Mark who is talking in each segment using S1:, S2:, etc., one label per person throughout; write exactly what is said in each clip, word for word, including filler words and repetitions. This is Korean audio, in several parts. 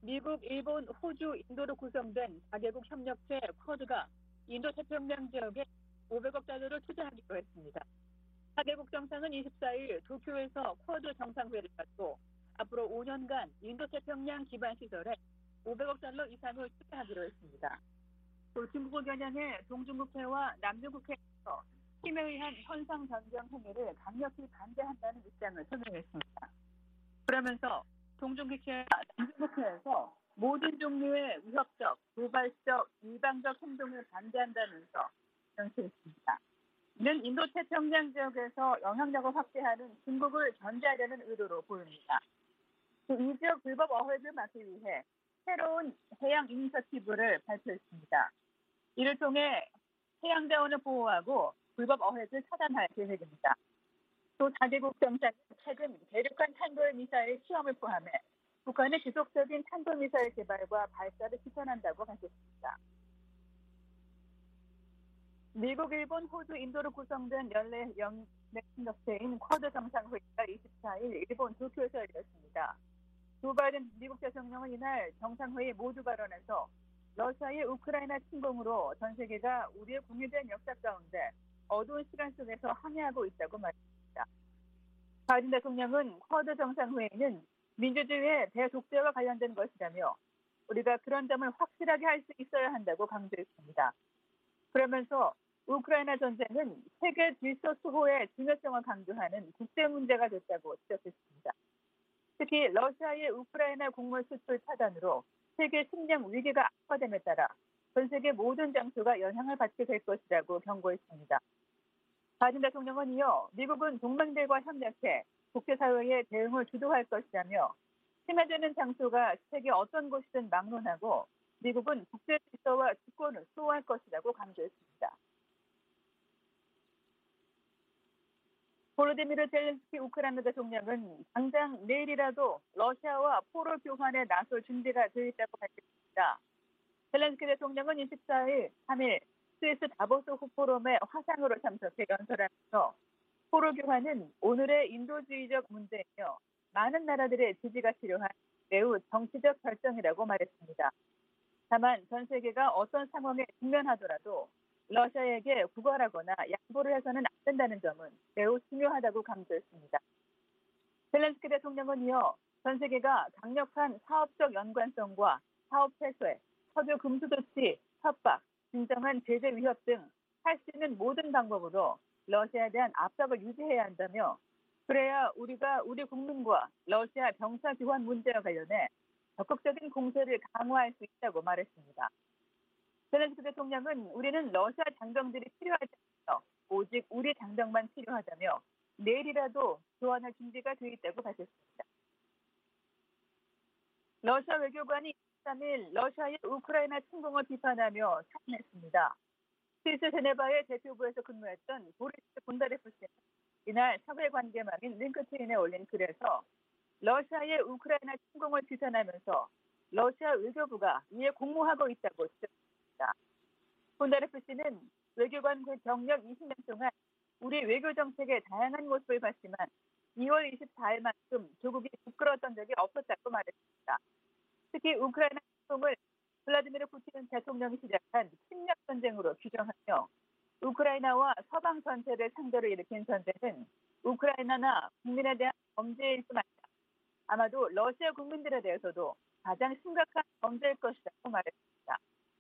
S1: 미국, 일본, 호주, 인도로 구성된 다개국 협력체 쿼드가 인도태평양 지역에 오백억 달러를 투자하기로 했습니다. 다개국 정상은 이십사일 도쿄에서 쿼드 정상회의를 갖고 앞으로 오 년간 인도태평양 기반 시설에 오백억 달러 이상을 투자하기로 했습니다. 또 중국을 겨냥해 동중국해와 남중국해에서 힘에 의한 현상 변경 행위를 강력히 반대한다는 입장을 표명했습니다. 그러면서 동중국해와 남중국해에서 모든 종류의 위협적, 도발적, 일방적 행동을 반대한다면서 명시했습니다. 이는 인도태평양 지역에서 영향력을 확대하는 중국을 견제하려는 의도로 보입니다. 이 지역 불법 어획을 막기 위해 새로운 해양 이니셔티브를 발표했습니다. 이를 통해 해양 자원을 보호하고 불법 어획을 차단할 계획입니다. 또 다개국 정상은 최근 대륙간 탄도미사일 시험을 포함해 북한의 지속적인 탄도미사일 개발과 발사를 추천한다고 밝혔습니다. 미국, 일본, 호주, 인도로 구성된 연례 협력체인 쿼드 정상회의가 이십사일 일본 도쿄에서 열렸습니다. 조 바이든 미국 대통령은 이날 정상회의 모두 발언에서 러시아의 우크라이나 침공으로 전 세계가 우리의 공유된 역사 가운데 어두운 시간 속에서 항해하고 있다고 말했습니다. 바이든 대통령은 쿼드 정상회의는 민주주의의 대독재와 관련된 것이라며 우리가 그런 점을 확실하게 할 수 있어야 한다고 강조했습니다. 그러면서 우크라이나 전쟁은 세계 질서 수호의 중요성을 강조하는 국제 문제가 됐다고 지적했습니다. 특히 러시아의 우크라이나 곡물 수출 차단으로 세계 식량 위기가 악화됨에 따라 전 세계 모든 장소가 영향을 받게 될 것이라고 경고했습니다. 바이든 대통령은 이어 미국은 동맹들과 협력해 국제사회의 대응을 주도할 것이라며 심해지는 장소가 세계 어떤 곳이든 막론하고 미국은 국제 질서와 주권을 수호할 것이라고 강조했습니다. 볼로디미르 젤렌스키 우크라이나 대통령은 당장 내일이라도 러시아와 포로 교환에 나설 준비가 되어 있다고 밝혔습니다. 젤렌스키 대통령은 이십사일 삼일 스위스 다보스 포럼에 화상으로 참석해 연설하면서 포로 교환은 오늘의 인도주의적 문제이며 많은 나라들의 지지가 필요한 매우 정치적 결정이라고 말했습니다. 다만 전 세계가 어떤 상황에 직면하더라도 러시아에게 구걸하거나 양보를 해서는 안 된다는 점은 매우 중요하다고 강조했습니다. 젤렌스키 대통령은 이어 전 세계가 강력한 사업적 연관성과 사업 폐쇄, 석유 금수 조치, 협박, 진정한 제재 위협 등 할 수 있는 모든 방법으로 러시아에 대한 압박을 유지해야 한다며 그래야 우리가 우리 국민과 러시아 병사 교환 문제와 관련해 적극적인 공세를 강화할 수 있다고 말했습니다. 젤렌스키 대통령은 우리는 러시아 장병들이 필요하지 않으며 오직 우리 장병만 필요하다며 내일이라도 교환할 준비가 되어 있다고 밝혔습니다. 러시아 외교관이 이십삼일 러시아의 우크라이나 침공을 비판하며 사퇴했습니다. 스위스 제네바의 대표부에서 근무했던 보리스 본다레프 씨는 이날 사회관계망인 링크트인에 올린 글에서 러시아의 우크라이나 침공을 비판하면서 러시아 외교부가 이에 공모하고 있다고 지적했습니다. 본다레프 씨는 외교관 경력 이십 년 동안 우리 외교 정책의 다양한 모습을 봤지만 이월 이십사일만큼 조국이 부끄러웠던 적이 없었다고 말했습니다. 특히 우크라이나 침공을 블라디미르 푸틴 대통령이 시작한 침략 전쟁으로 규정하며 우크라이나와 서방 전체를 상대로 일으킨 전쟁은 우크라이나나 국민에 대한 범죄일 뿐 아니라 아마도 러시아 국민들에 대해서도 가장 심각한 범죄일 것이라고 말했습니다.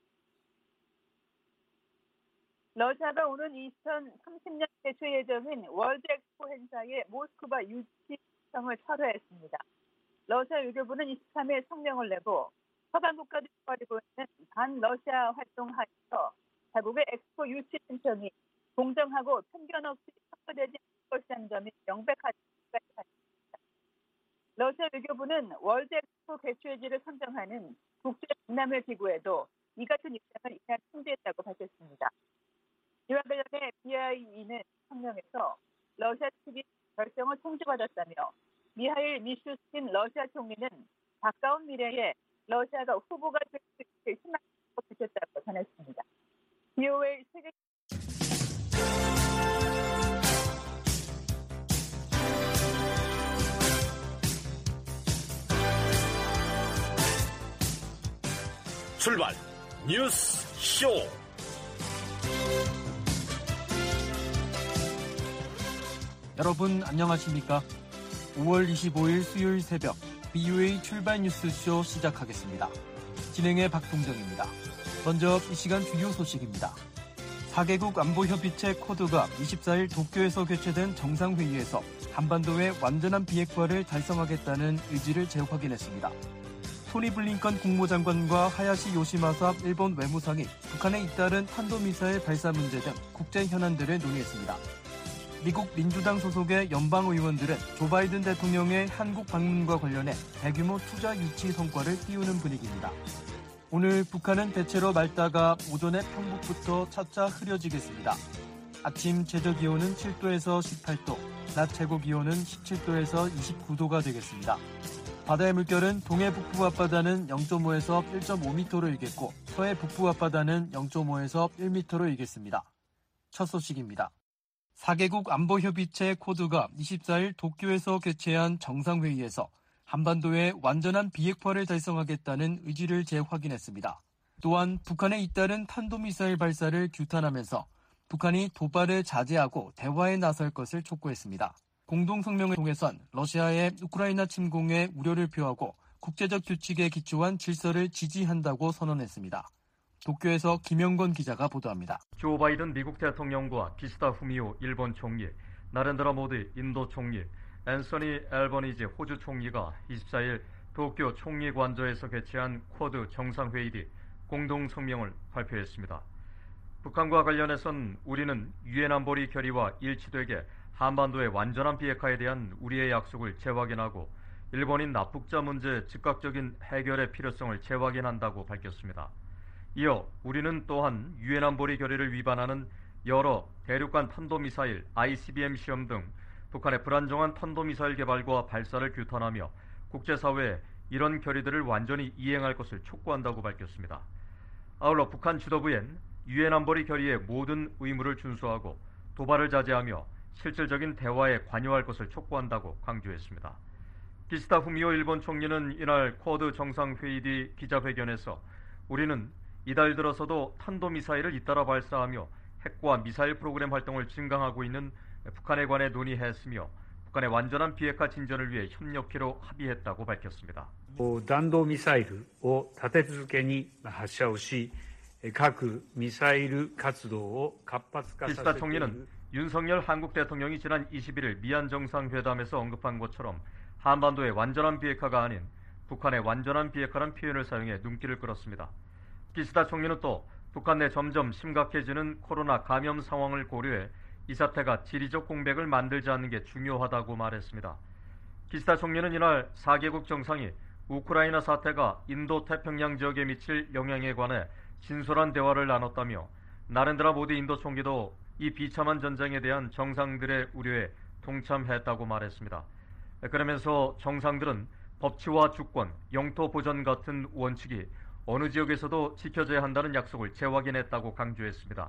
S1: 러시아가 오는 이천삼십년 개최 예정인 월드 엑스포 행사의 모스크바 유치 신청을 철회했습니다. 러시아 외교부는 이십삼일 성명을 내고 서방 국가들이 벌이고 있는 반러시아 활동 하에서 자국의 엑스포 유치 신청이 공정하고 편견 없이 선포되지 않을 것이라는 점이 명백하다고 밝혔습니다. 러시아 외교부는 월드 엑스포 개최지를 선정하는 국제 박람회 기구에도 이 같은 입장을 이날 통지했다고 밝혔습니다. 이와 관련해 비아이이는 성명에서 러시아 측이 결정을 통지받았다며 미하일 미슈스킨 러시아 총리는 가까운 미래에 러시아가 후보가 될 수 있을 희망을 밝혔다고 전했습니다. 비오에이 세계
S2: 출발 뉴스 쇼.
S3: 여러분 안녕하십니까? 오월 이십오일 수요일 새벽 비오에이 출발 뉴스쇼 시작하겠습니다. 진행의 박동정입니다. 먼저 이 시간 주요 소식입니다. 사 개국 안보협의체 쿼드가 이십사일 도쿄에서 개최된 정상회의에서 한반도의 완전한 비핵화를 달성하겠다는 의지를 재확인했습니다. 토니 블링컨 국무장관과 하야시 요시마사 일본 외무상이 북한에 잇따른 탄도미사일 발사 문제 등 국제 현안들을 논의했습니다. 미국 민주당 소속의 연방의원들은 조 바이든 대통령의 한국 방문과 관련해 대규모 투자 유치 성과를 띄우는 분위기입니다. 오늘 북한은 대체로 맑다가 오전에 평북부터 차차 흐려지겠습니다. 아침 최저기온은 칠도에서 십팔도, 낮 최고기온은 십칠도에서 이십구도가 되겠습니다. 바다의 물결은 동해 북부 앞바다는 영점오에서 일점오 미터로 일겠고 서해 북부 앞바다는 영점오에서 일 미터로 일겠습니다. 첫 소식입니다. 사 개국 안보협의체 쿼드가 이십사일 도쿄에서 개최한 정상회의에서 한반도의 완전한 비핵화를 달성하겠다는 의지를 재확인했습니다. 또한 북한에 잇따른 탄도미사일 발사를 규탄하면서 북한이 도발을 자제하고 대화에 나설 것을 촉구했습니다. 공동성명을 통해선 러시아의 우크라이나 침공에 우려를 표하고 국제적 규칙에 기초한 질서를 지지한다고 선언했습니다. 도쿄에서 김영건 기자가 보도합니다.
S4: 조 바이든 미국 대통령과 기시다 후미오 일본 총리, 나렌드라 모디 인도 총리, 앤서니 앨버니지 호주 총리가 이십사일 도쿄 총리 관저에서 개최한 쿼드 정상회의 뒤 공동성명을 발표했습니다. 북한과 관련해선 우리는 유엔 안보리 결의와 일치되게 한반도의 완전한 비핵화에 대한 우리의 약속을 재확인하고 일본인 납북자 문제 즉각적인 해결의 필요성을 재확인한다고 밝혔습니다. 이어 우리는 또한 유엔 안보리 결의를 위반하는 여러 대륙간 탄도미사일 아이씨비엠 시험 등 북한의 불안정한 탄도미사일 개발과 발사를 규탄하며 국제사회에 이런 결의들을 완전히 이행할 것을 촉구한다고 밝혔습니다. 아울러 북한 지도부엔 유엔 안보리 결의의 모든 의무를 준수하고 도발을 자제하며 실질적인 대화에 관여할 것을 촉구한다고 강조했습니다. 기시다 후미오 일본 총리는 이날 쿼드 정상회의 뒤 기자회견에서 우리는 이달 들어서도 탄도미사일을 잇따라 발사하며 핵과 미사일 프로그램 활동을 증강하고 있는 북한에 관해 논의했으며 북한의 완전한 비핵화 진전을 위해 협력키로 합의했다고 밝혔습니다.
S5: 弾道ミサイルを立て続けに発射をし、核ミサイル活動を活発化させている。
S4: 기시다 총리는 윤석열 한국 대통령이 지난 이십일일 미안 정상회담에서 언급한 것처럼 한반도의 완전한 비핵화가 아닌 북한의 완전한 비핵화란 표현을 사용해 눈길을 끌었습니다. 기시다 총리는 또 북한 내 점점 심각해지는 코로나 감염 상황을 고려해 이 사태가 지리적 공백을 만들지 않는 게 중요하다고 말했습니다. 기시다 총리는 이날 사 개국 정상이 우크라이나 사태가 인도 태평양 지역에 미칠 영향에 관해 진솔한 대화를 나눴다며 나렌드라 모디 인도 총리도 이 비참한 전쟁에 대한 정상들의 우려에 동참했다고 말했습니다. 그러면서 정상들은 법치와 주권, 영토 보전 같은 원칙이 어느 지역에서도 지켜져야 한다는 약속을 재확인했다고 강조했습니다.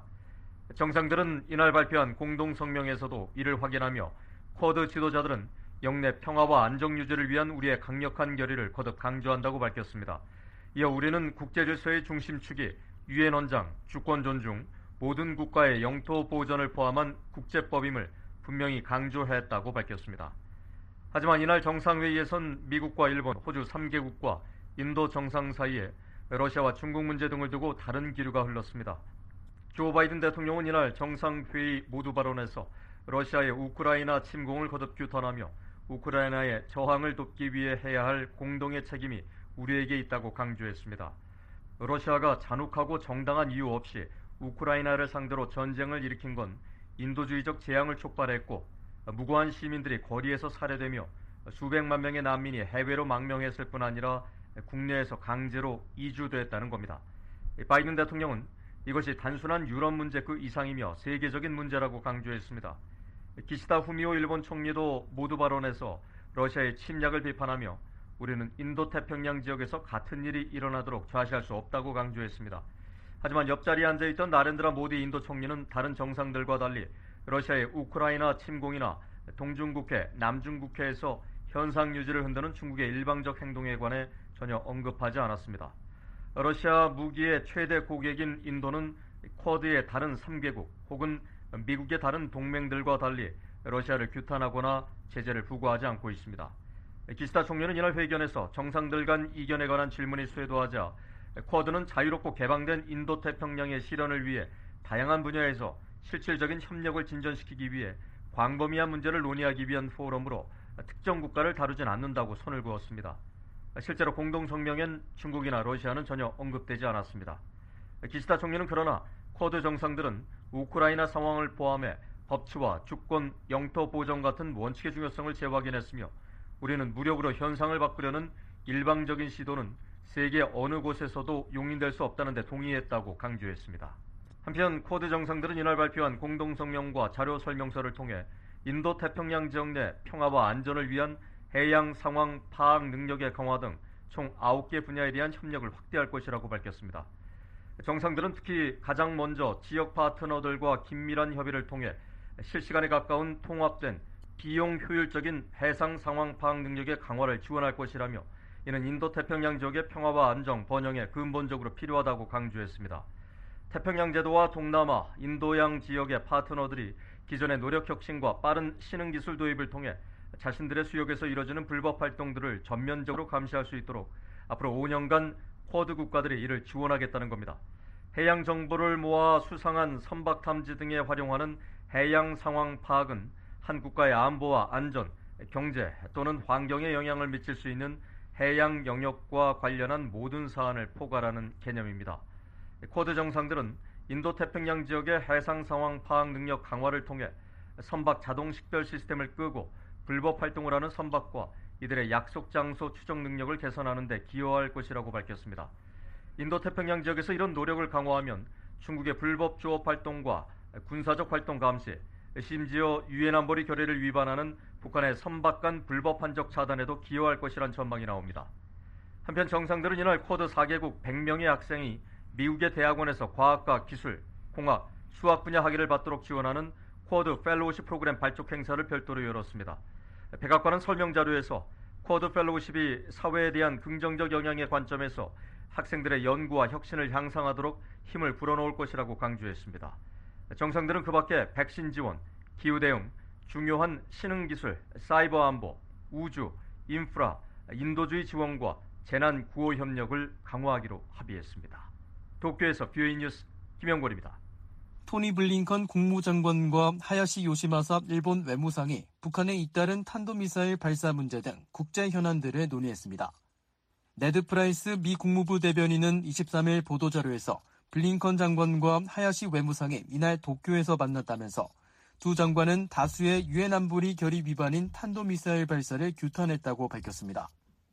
S4: 정상들은 이날 발표한 공동성명에서도 이를 확인하며 쿼드 지도자들은 영내 평화와 안정 유지를 위한 우리의 강력한 결의를 거듭 강조한다고 밝혔습니다. 이어 우리는 국제질서의 중심축이 유엔 원장, 주권 존중, 모든 국가의 영토 보전을 포함한 국제법임을 분명히 강조했다고 밝혔습니다. 하지만 이날 정상회의에선 미국과 일본, 호주 삼 개국과 인도 정상 사이에 러시아와 중국 문제 등을 두고 다른 기류가 흘렀습니다. 조 바이든 대통령은 이날 정상회의 모두 발언에서 러시아의 우크라이나 침공을 거듭 규탄하며 우크라이나의 저항을 돕기 위해 해야 할 공동의 책임이 우리에게 있다고 강조했습니다. 러시아가 잔혹하고 정당한 이유 없이 우크라이나를 상대로 전쟁을 일으킨 건 인도주의적 재앙을 촉발했고 무고한 시민들이 거리에서 살해되며 수백만 명의 난민이 해외로 망명했을 뿐 아니라 국내에서 강제로 이주됐다는 겁니다. 바이든 대통령은 이것이 단순한 유럽 문제 그 이상이며 세계적인 문제라고 강조했습니다. 기시다 후미오 일본 총리도 모두 발언에서 러시아의 침략을 비판하며 우리는 인도태평양 지역에서 같은 일이 일어나도록 좌시할 수 없다고 강조했습니다. 하지만 옆자리에 앉아있던 나렌드라 모디 인도 총리는 다른 정상들과 달리 러시아의 우크라이나 침공이나 동중국해, 남중국해에서 현상 유지를 흔드는 중국의 일방적 행동에 관해 전혀 언급하지 않았습니다. 러시아 무기의 최대 고객인 인도는 쿼드의 다른 삼 개국 혹은 미국의 다른 동맹들과 달리 러시아를 규탄하거나 제재를 부과하지 않고 있습니다. 기시다 총리는 이날 회견에서 정상들 간 이견에 관한 질문이 쇄도하자 쿼드는 자유롭고 개방된 인도태평양의 실현을 위해 다양한 분야에서 실질적인 협력을 진전시키기 위해 광범위한 문제를 논의하기 위한 포럼으로 특정 국가를 다루진 않는다고 선을 그었습니다. 실제로 공동성명엔 중국이나 러시아는 전혀 언급되지 않았습니다. 기시다 총리는 그러나 쿼드 정상들은 우크라이나 상황을 포함해 법치와 주권, 영토 보전 같은 원칙의 중요성을 재확인했으며 우리는 무력으로 현상을 바꾸려는 일방적인 시도는 세계 어느 곳에서도 용인될 수 없다는 데 동의했다고 강조했습니다. 한편 쿼드 정상들은 이날 발표한 공동성명과 자료 설명서를 통해 인도태평양 지역 내 평화와 안전을 위한 해양 상황 파악 능력의 강화 등 총 아홉 개 분야에 대한 협력을 확대할 것이라고 밝혔습니다. 정상들은 특히 가장 먼저 지역 파트너들과 긴밀한 협의를 통해 실시간에 가까운 통합된 비용 효율적인 해상 상황 파악 능력의 강화를 지원할 것이라며 이는 인도태평양 지역의 평화와 안정, 번영에 근본적으로 필요하다고 강조했습니다. 태평양 제도와 동남아, 인도양 지역의 파트너들이 기존의 노력 혁신과 빠른 신흥기술 도입을 통해 자신들의 수역에서 이뤄지는 불법 활동들을 전면적으로 감시할 수 있도록 앞으로 오 년간 쿼드 국가들이 이를 지원하겠다는 겁니다. 해양 정보를 모아 수상한 선박 탐지 등에 활용하는 해양 상황 파악은 한 국가의 안보와 안전, 경제 또는 환경에 영향을 미칠 수 있는 해양 영역과 관련한 모든 사안을 포괄하는 개념입니다. 쿼드 정상들은 인도태평양 지역의 해상 상황 파악 능력 강화를 통해 선박 자동 식별 시스템을 끄고 불법 활동을 하는 선박과 이들의 약속 장소 추적 능력을 개선하는 데 기여할 것이라고 밝혔습니다. 인도태평양 지역에서 이런 노력을 강화하면 중국의 불법 조업 활동과 군사적 활동 감시, 심지어 유엔 안보리 결의를 위반하는 북한의 선박 간 불법 한적 차단에도 기여할 것이란 전망이 나옵니다. 한편 정상들은 이날 쿼드 사 개국 백 명의 학생이 미국의 대학원에서 과학과 기술, 공학, 수학 분야 학위를 받도록 지원하는 쿼드 펠로우십 프로그램 발족 행사를 별도로 열었습니다. 백악관은 설명 자료에서 쿼드 펠로우십이 사회에 대한 긍정적 영향의 관점에서 학생들의 연구와 혁신을 향상하도록 힘을 불어넣을 것이라고 강조했습니다. 정상들은 그 밖에 백신 지원, 기후 대응, 중요한 신흥기술, 사이버 안보, 우주, 인프라, 인도주의 지원과 재난 구호 협력을 강화하기로 합의했습니다. 도쿄에서 비오에이 뉴스 김영걸입니다.
S3: 토니 블링컨 국무장관과 하야시 요시마사 일본 외무상이 북한의 잇따른 탄도미사일 발사 문제 등 국제 현안들을 논의했습니다. 네드 프라이스 미 국무부 대변인은 이십삼 일 보도자료에서 블링컨 장관과 하야시 외무상이 이날 도쿄에서 만났다면서 두 장관은 다수의 유엔 안보리 결의 위반인 탄도미사일 발사를 규탄했다고 밝혔습니다.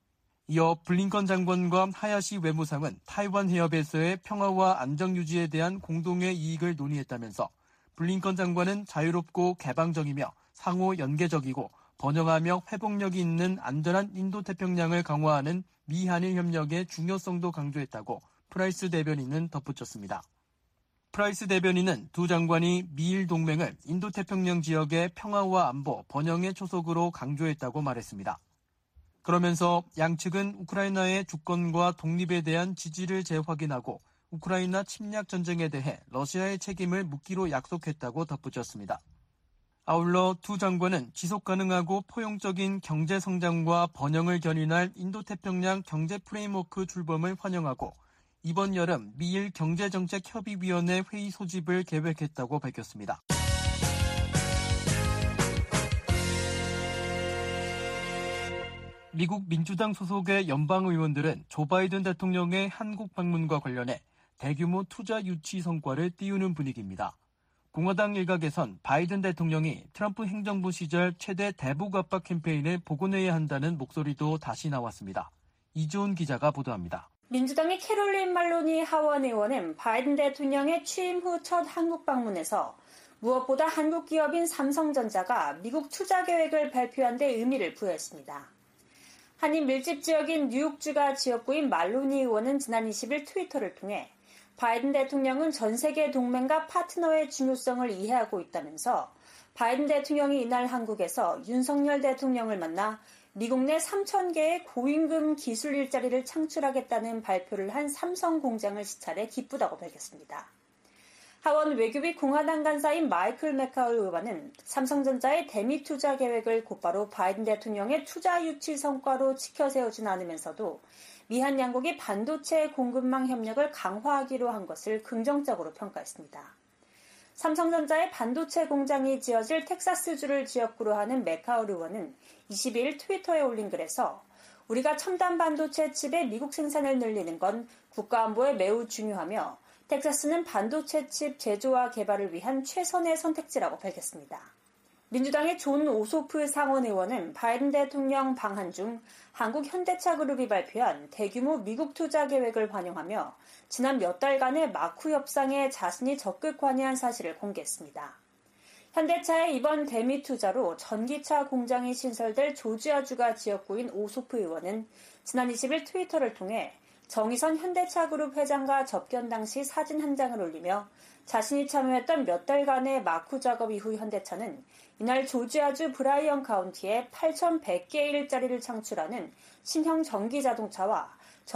S3: 이어 블링컨 장관과 하야시 외무상은 타이완 해협에서의 평화와 안정 유지에 대한 공동의 이익을 논의했다면서 블링컨 장관은 자유롭고 개방적이며 상호 연계적이고 번영하며 회복력이 있는 안전한 인도태평양을 강화하는 미한일 협력의 중요성도 강조했다고 프라이스 대변인은 덧붙였습니다. 프라이스 대변인은 두 장관이 미일 동맹을 인도태평양 지역의 평화와 안보, 번영의 초석으로 강조했다고 말했습니다. 그러면서 양측은 우크라이나의 주권과 독립에 대한 지지를 재확인하고 우크라이나 침략 전쟁에 대해 러시아의 책임을 묻기로 약속했다고 덧붙였습니다. 아울러 두 장관은 지속 가능하고 포용적인 경제 성장과 번영을 견인할 인도태평양 경제 프레임워크 출범을 환영하고 이번 여름 미일 경제정책협의위원회 회의 소집을 계획했다고 밝혔습니다. 미국 민주당 소속의 연방 의원들은 조 바이든 대통령의 한국 방문과 관련해 대규모 투자 유치 성과를 띄우는 분위기입니다. 공화당 일각에선 바이든 대통령이 트럼프 행정부 시절 최대 대북 압박 캠페인을 복원해야 한다는 목소리도 다시 나왔습니다. 이주은 기자가 보도합니다.
S6: 민주당의 캐롤린 말로니 하원 의원은 바이든 대통령의 취임 후 첫 한국 방문에서 무엇보다 한국 기업인 삼성전자가 미국 투자 계획을 발표한 데 의미를 부여했습니다. 한인 밀집 지역인 뉴욕주가 지역구인 말로니 의원은 지난 이십 일 트위터를 통해 바이든 대통령은 전 세계 동맹과 파트너의 중요성을 이해하고 있다면서 바이든 대통령이 이날 한국에서 윤석열 대통령을 만나 미국 내 삼천 개의 고임금 기술 일자리를 창출하겠다는 발표를 한 삼성 공장을 시찰해 기쁘다고 밝혔습니다. 하원 외교비 공화당 간사인 마이클 맥카울 의원은 삼성전자의 대미 투자 계획을 곧바로 바이든 대통령의 투자 유치 성과로 치켜세우진 않으면서도 미한 양국이 반도체 공급망 협력을 강화하기로 한 것을 긍정적으로 평가했습니다. 삼성전자의 반도체 공장이 지어질 텍사스주를 지역구로 하는 맥카울 의원은 이십이일 트위터에 올린 글에서 우리가 첨단 반도체 칩의 미국 생산을 늘리는 건 국가안보에 매우 중요하며 텍사스는 반도체 칩 제조와 개발을 위한 최선의 선택지라고 밝혔습니다. 민주당의 존 오소프 상원 의원은 바이든 대통령 방한 중 한국 현대차 그룹이 발표한 대규모 미국 투자 계획을 환영하며 지난 몇 달간의 마쿠 협상에 자신이 적극 관여한 사실을 공개했습니다. 현대차의 이번 대미 투자로 전기차 공장이 신설될 조지아주가 지역구인 오소프 의원은 지난 이십일 트위터를 통해 정의선 현대차 그룹 회장과 접견 당시 사진 한 장을 올리며 자신이 참여했던 몇 달간의 마쿠 작업 이후 현대차는 이날 조지아주 브라이언 카운티에 팔천백 개의 일자리를 창출하는 신형 전기자동차와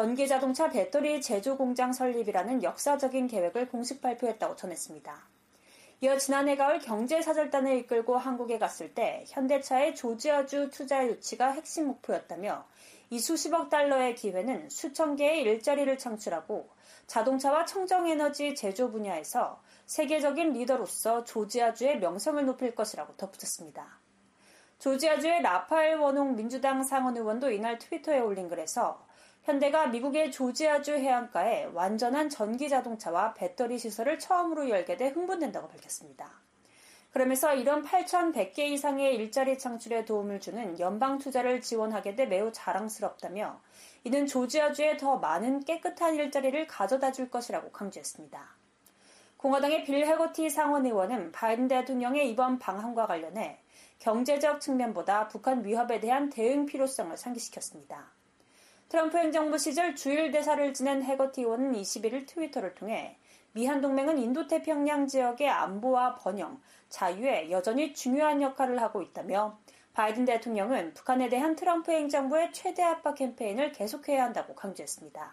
S6: 전기자동차 배터리 제조 공장 설립이라는 역사적인 계획을 공식 발표했다고 전했습니다. 이어 지난해 가을 경제사절단을 이끌고 한국에 갔을 때 현대차의 조지아주 투자 유치가 핵심 목표였다며 이 수십억 달러의 기회는 수천 개의 일자리를 창출하고 자동차와 청정에너지 제조 분야에서 세계적인 리더로서 조지아주의 명성을 높일 것이라고 덧붙였습니다. 조지아주의 라파엘 원홍 민주당 상원 의원도 이날 트위터에 올린 글에서 현대가 미국의 조지아주 해안가에 완전한 전기자동차와 배터리 시설을 처음으로 열게 돼 흥분된다고 밝혔습니다. 그러면서 이런 팔천백 개 이상의 일자리 창출에 도움을 주는 연방 투자를 지원하게 돼 매우 자랑스럽다며 이는 조지아주에 더 많은 깨끗한 일자리를 가져다 줄 것이라고 강조했습니다. 공화당의 빌 해거티 상원 의원은 바이든 대통령의 이번 방한과 관련해 경제적 측면보다 북한 위협에 대한 대응 필요성을 상기시켰습니다. 트럼프 행정부 시절 주일 대사를 지낸 해거티 의원은 이십일일 트위터를 통해 미한 동맹은 인도태평양 지역의 안보와 번영, 자유에 여전히 중요한 역할을 하고 있다며 바이든 대통령은 북한에 대한 트럼프 행정부의 최대 압박 캠페인을 계속해야 한다고 강조했습니다.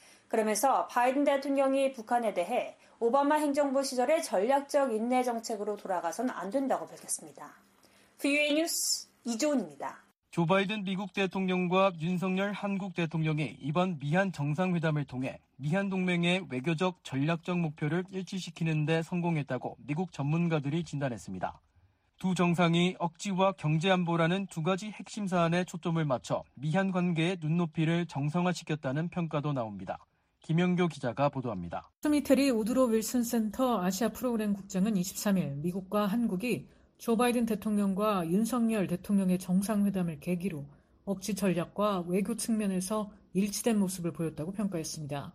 S6: 그러면서 바이든 대통령이 북한에 대해 오바마 행정부 시절의 전략적 인내 정책으로 돌아가선 안 된다고 밝혔습니다. 브이오에이 뉴스 이조은입니다.
S3: 조 바이든 미국 대통령과 윤석열 한국 대통령이 이번 미한 정상회담을 통해 미한 동맹의 외교적 전략적 목표를 일치시키는 데 성공했다고 미국 전문가들이 진단했습니다. 두 정상이 억지와 경제안보라는 두 가지 핵심 사안에 초점을 맞춰 미한 관계의 눈높이를 정상화시켰다는 평가도 나옵니다. 김영교 기자가 보도합니다.
S7: 스미테리 우드로 윌슨 센터 아시아 프로그램 국장은 이십삼일 미국과 한국이 조 바이든 대통령과 윤석열 대통령의 정상회담을 계기로 억지 전략과 외교 측면에서 일치된 모습을 보였다고 평가했습니다.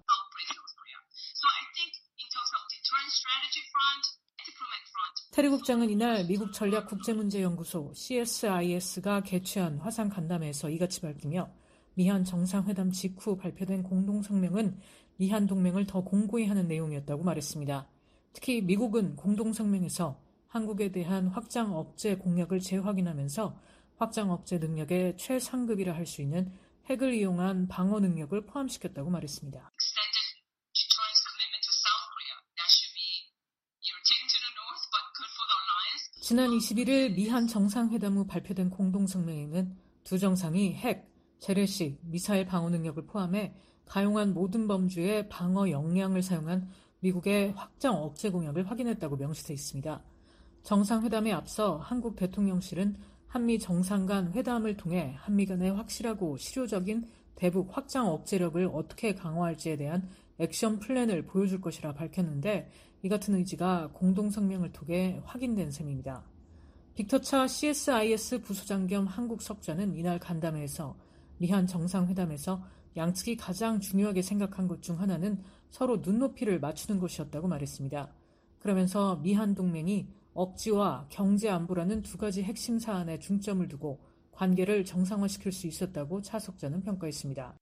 S7: 테리 국장은 이날 미국 전략국제문제연구소 씨에스아이에스가 개최한 화상 간담회에서 이같이 밝히며 미한 정상회담 직후 발표된 공동성명은 미한 동맹을 더 공고히 하는 내용이었다고 말했습니다. 특히 미국은 공동성명에서 한국에 대한 확장 억제 공약을 재확인하면서 확장 억제 능력의 최상급이라 할 수 있는 핵을 이용한 방어 능력을 포함시켰다고 말했습니다. 지난 이십일일 미한 정상회담 후 발표된 공동성명에는 두 정상이 핵, 재래식, 미사일 방어 능력을 포함해 가용한 모든 범주의 방어 역량을 사용한 미국의 확장 억제 공약을 확인했다고 명시돼 있습니다. 정상회담에 앞서 한국 대통령실은 한미 정상 간 회담을 통해 한미 간의 확실하고 실효적인 대북 확장 억제력을 어떻게 강화할지에 대한 액션 플랜을 보여줄 것이라 밝혔는데 이 같은 의지가 공동성명을 통해 확인된 셈입니다. 빅터차 씨에스아이에스 부소장 겸 한국 석좌는 이날 간담회에서 미한 정상회담에서 양측이 가장 중요하게 생각한 것 중 하나는 서로 눈높이를 맞추는 것이었다고 말했습니다. 그러면서 미한 동맹이 억지와 경제 안보라는 두 가지 핵심 사안에 중점을 두고 관계를 정상화시킬 수 있었다고 차 석자는 평가했습니다.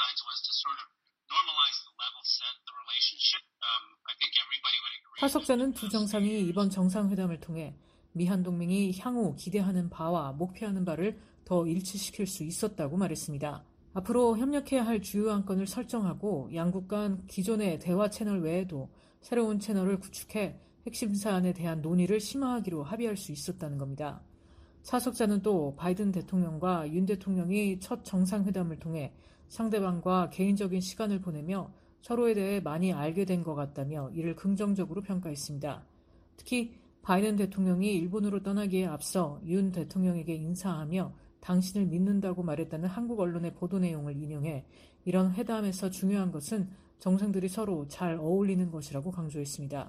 S7: 차 석자는 두 정상이 이번 정상회담을 통해 미한 동맹이 향후 기대하는 바와 목표하는 바를 더 일치시킬 수 있었다고 말했습니다. 앞으로 협력해야 할 주요 안건을 설정하고 양국 간 기존의 대화 채널 외에도 새로운 채널을 구축해 핵심 사안에 대한 논의를 심화하기로 합의할 수 있었다는 겁니다. 차석자는 또 바이든 대통령과 윤 대통령이 첫 정상회담을 통해 상대방과 개인적인 시간을 보내며 서로에 대해 많이 알게 된 것 같다며 이를 긍정적으로 평가했습니다. 특히 바이든 대통령이 일본으로 떠나기에 앞서 윤 대통령에게 인사하며 당신을 믿는다고 말했다는 한국 언론의 보도 내용을 인용해 이런 회담에서 중요한 것은 정상들이 서로 잘 어울리는 것이라고 강조했습니다.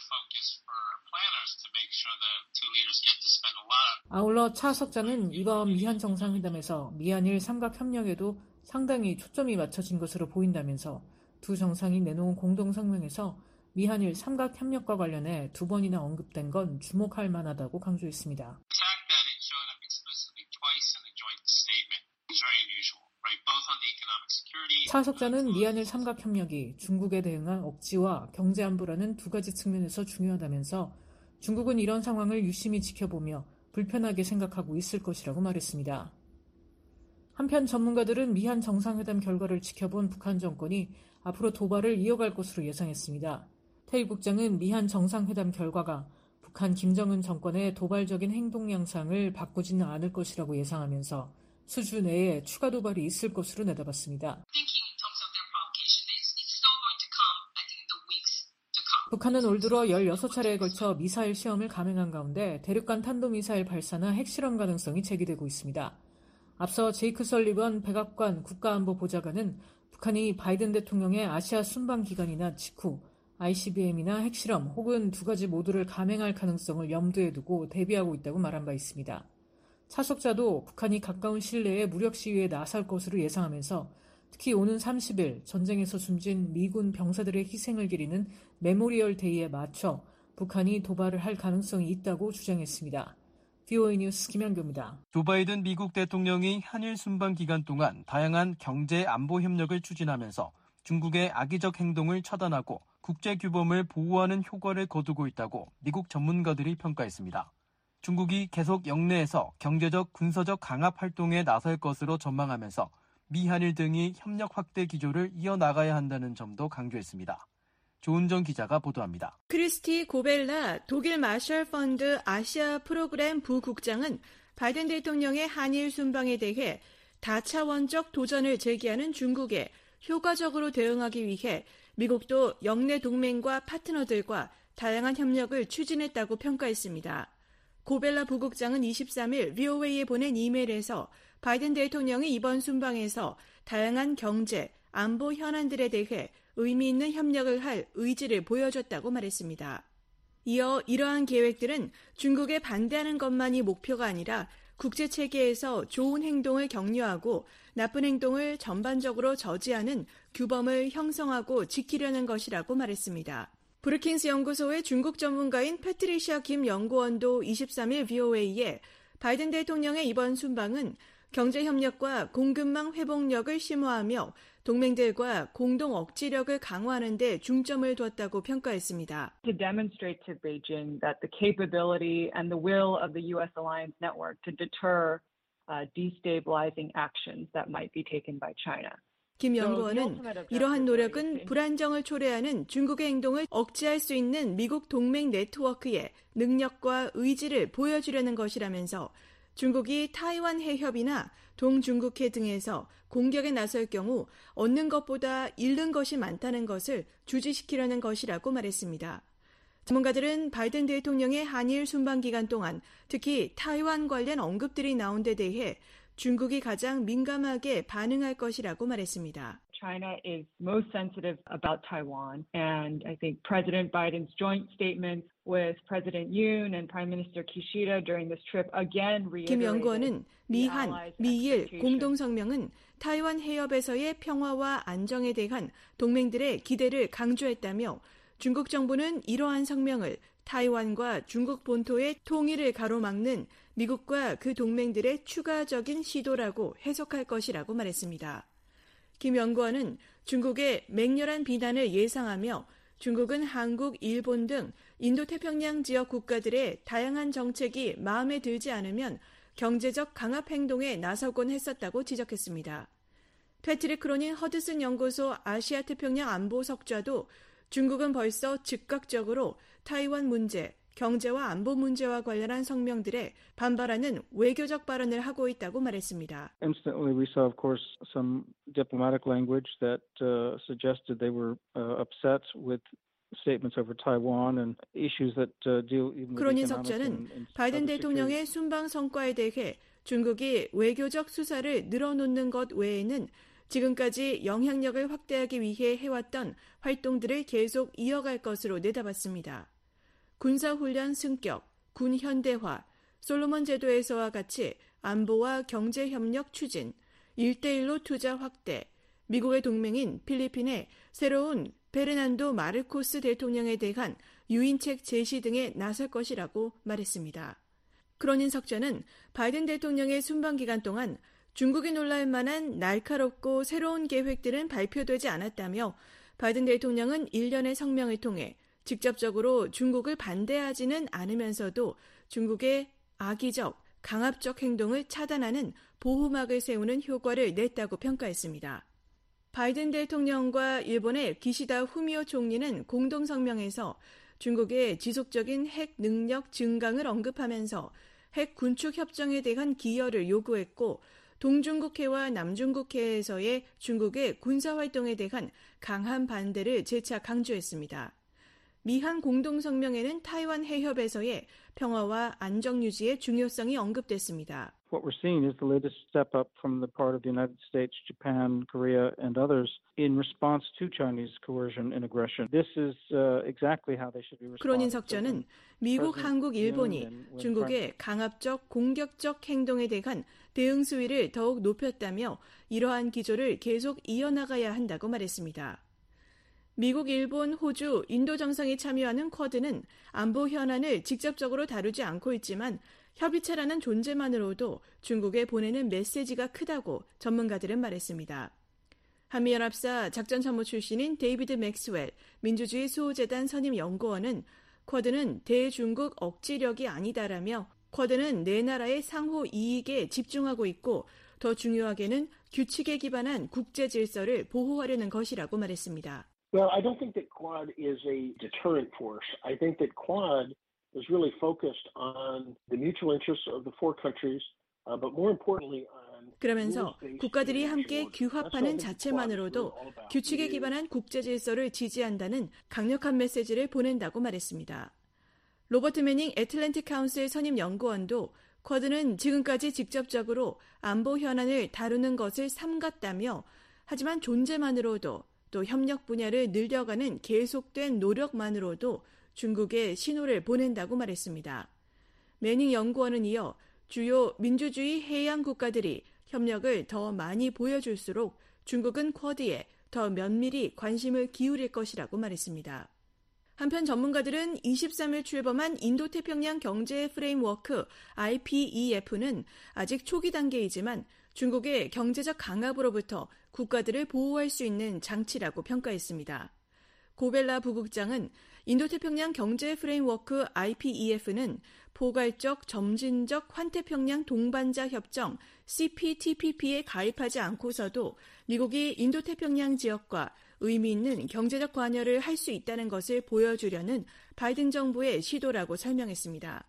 S7: 아울러 차석자는 이번 미한 정상회담에서 미한일 삼각협력에도 상당히 초점이 맞춰진 것으로 보인다면서 두 정상이 내놓은 공동성명에서 미한일 삼각협력과 관련해 두 번이나 언급된 건 주목할 만하다고 강조했습니다. 차석자는 미한일 삼각협력이 중국에 대응한 억지와 경제안보라는 두 가지 측면에서 중요하다면서 중국은 이런 상황을 유심히 지켜보며 불편하게 생각하고 있을 것이라고 말했습니다. 한편 전문가들은 미한 정상회담 결과를 지켜본 북한 정권이 앞으로 도발을 이어갈 것으로 예상했습니다. 태일 국장은 미한 정상회담 결과가 북한 김정은 정권의 도발적인 행동 양상을 바꾸지는 않을 것이라고 예상하면서 수주 내에 추가 도발이 있을 것으로 내다봤습니다. 북한은 올 들어 열여섯 차례에 걸쳐 미사일 시험을 감행한 가운데 대륙간 탄도미사일 발사나 핵실험 가능성이 제기되고 있습니다. 앞서 제이크 설리번 백악관 국가안보보좌관은 북한이 바이든 대통령의 아시아 순방 기간이나 직후 아이씨비엠이나 핵실험 혹은 두 가지 모두를 감행할 가능성을 염두에 두고 대비하고 있다고 말한 바 있습니다. 차석자도 북한이 가까운 시일 내에 무력 시위에 나설 것으로 예상하면서 특히 오는 삼십 일 전쟁에서 숨진 미군 병사들의 희생을 기리는 메모리얼 데이에 맞춰 북한이 도발을 할 가능성이 있다고 주장했습니다. 브이오에이 뉴스 김현규입니다.
S3: 조 바이든 미국 대통령이 한일 순방 기간 동안 다양한 경제 안보 협력을 추진하면서 중국의 악의적 행동을 차단하고 국제 규범을 보호하는 효과를 거두고 있다고 미국 전문가들이 평가했습니다. 중국이 계속 영내에서 경제적, 군사적 강압 활동에 나설 것으로 전망하면서 미한일 등이 협력 확대 기조를 이어나가야 한다는 점도 강조했습니다. 조은정 기자가 보도합니다.
S8: 크리스티 고벨라 독일 마셜 펀드 아시아 프로그램 부국장은 바이든 대통령의 한일 순방에 대해 다차원적 도전을 제기하는 중국에 효과적으로 대응하기 위해 미국도 영내 동맹과 파트너들과 다양한 협력을 추진했다고 평가했습니다. 고벨라 부국장은 이십삼 일 브이오에이에 보낸 이메일에서 바이든 대통령이 이번 순방에서 다양한 경제, 안보 현안들에 대해 의미 있는 협력을 할 의지를 보여줬다고 말했습니다. 이어 이러한 계획들은 중국에 반대하는 것만이 목표가 아니라 국제체계에서 좋은 행동을 격려하고 나쁜 행동을 전반적으로 저지하는 규범을 형성하고 지키려는 것이라고 말했습니다. 브루킹스 연구소의 중국 전문가인 패트리샤 김 연구원도 이십삼 일 브이오에이에 바이든 대통령의 이번 순방은 경제협력과 공급망 회복력을 심화하며 동맹들과 공동 억지력을 강화하는 데 중점을 뒀다고 평가했습니다.
S9: To demonstrate to Beijing that the capability and the will of the U S alliance network to deter uh, destabilizing actions that might be taken by China.
S8: 김 연구원은 이러한 노력은 불안정을 초래하는 중국의 행동을 억제할 수 있는 미국 동맹 네트워크의 능력과 의지를 보여주려는 것이라면서 중국이 타이완 해협이나 동중국해 등에서 공격에 나설 경우 얻는 것보다 잃는 것이 많다는 것을 주지시키려는 것이라고 말했습니다. 전문가들은 바이든 대통령의 한일 순방 기간 동안 특히 타이완 관련 언급들이 나온 데 대해 중국이 가장 민감하게 반응할 것이라고 말했습니다.
S9: China is most sensitive about Taiwan, and I think President Biden's joint statements with President Yoon and Prime Minister Kishida during this trip again reiterated.
S8: 김 연구원은 미한, 미일 공동성명은 타이완 해협에서의 평화와 안정에 대한 동맹들의 기대를 강조했다며 중국 정부는 이러한 성명을 타이완과 중국 본토의 통일을 가로막는 미국과 그 동맹들의 추가적인 시도라고 해석할 것이라고 말했습니다. 김 연구원은 중국의 맹렬한 비난을 예상하며 중국은 한국, 일본 등 인도태평양 지역 국가들의 다양한 정책이 마음에 들지 않으면 경제적 강압 행동에 나서곤 했었다고 지적했습니다. 패트릭 크로닌 허드슨 연구소 아시아 태평양 안보 석좌도 중국은 벌써 즉각적으로 타이완 문제, 경제와 안보 문제와 관련한 성명들에 반발하는 외교적 발언을 하고 있다고 말했습니다.
S10: Instantly we saw of course some diplomatic language that uh, suggested they were uh, upset with statements over Taiwan and issues that uh, deal even with
S8: 크로닌
S10: economic
S8: 석좌는
S10: and, and
S8: 바이든 대통령의 순방 성과에 대해 중국이 외교적 수사를 늘어놓는 것 외에는 지금까지 영향력을 확대하기 위해 해왔던 활동들을 계속 이어갈 것으로 내다봤습니다. 군사훈련 승격, 군 현대화, 솔로몬 제도에서와 같이 안보와 경제협력 추진, 일대일로 투자 확대, 미국의 동맹인 필리핀의 새로운 베르난도 마르코스 대통령에 대한 유인책 제시 등에 나설 것이라고 말했습니다. 크로닌 석좌는 바이든 대통령의 순방 기간 동안 중국이 놀랄 만한 날카롭고 새로운 계획들은 발표되지 않았다며 바이든 대통령은 일련의 성명을 통해 직접적으로 중국을 반대하지는 않으면서도 중국의 악의적, 강압적 행동을 차단하는 보호막을 세우는 효과를 냈다고 평가했습니다. 바이든 대통령과 일본의 기시다 후미오 총리는 공동 성명에서 중국의 지속적인 핵 능력 증강을 언급하면서 핵 군축 협정에 대한 기여를 요구했고 동중국해와 남중국해에서의 중국의 군사활동에 대한 강한 반대를 재차 강조했습니다. 미한 공동성명에는 타이완 해협에서의 평화와 안정 유지의 중요성이 언급됐습니다.
S10: What we're seeing is the latest step up from the part of the United States, Japan, Korea, and others in response to Chinese coercion and aggression. This is uh, exactly how they should be responding.
S8: 크로닌 석좌는 미국, 한국, 일본이 중국의 강압적, 공격적 행동에 대한 대응 수위를 더욱 높였다며 이러한 기조를 계속 이어나가야 한다고 말했습니다. 미국, 일본, 호주, 인도 정상이 참여하는 쿼드는 안보 현안을 직접적으로 다루지 않고 있지만 협의체라는 존재만으로도 중국에 보내는 메시지가 크다고 전문가들은 말했습니다. 한미연합사 작전참모 출신인 데이비드 맥스웰 민주주의 수호재단 선임 연구원은 쿼드는 대중국 억지력이 아니다라며 쿼드는 네 나라의 상호 이익에 집중하고 있고 더 중요하게는 규칙에 기반한 국제 질서를 보호하려는 것이라고 말했습니다.
S11: Well, I don't think that Quad is a deterrent force. I think that Quad is really focused on the mutual interests of the four countries, uh, but more importantly on
S8: 그러면서 국가들이 함께 규합하는 자체만으로도 규칙에 기반한 국제 질서를 지지한다는 강력한 메시지를 보낸다고 말했습니다. 로버트 매닝 애틀랜틱 카운슬 선임 연구원도 쿼드는 지금까지 직접적으로 안보 현안을 다루는 것을 삼갔다며 하지만 존재만으로도 또 협력 분야를 늘려가는 계속된 노력만으로도 중국에 신호를 보낸다고 말했습니다. 매닝 연구원은 이어 주요 민주주의 해양 국가들이 협력을 더 많이 보여줄수록 중국은 쿼드에 더 면밀히 관심을 기울일 것이라고 말했습니다. 한편 전문가들은 이십삼 일 출범한 인도태평양 경제 프레임워크 아이피이에프는 아직 초기 단계이지만 중국의 경제적 강압으로부터 국가들을 보호할 수 있는 장치라고 평가했습니다. 고벨라 부국장은 인도태평양 경제 프레임워크 아이피이에프는 포괄적 점진적 환태평양 동반자 협정 씨피티피피에 가입하지 않고서도 미국이 인도태평양 지역과 의미 있는 경제적 관여를 할 수 있다는 것을 보여주려는 바이든 정부의 시도라고 설명했습니다.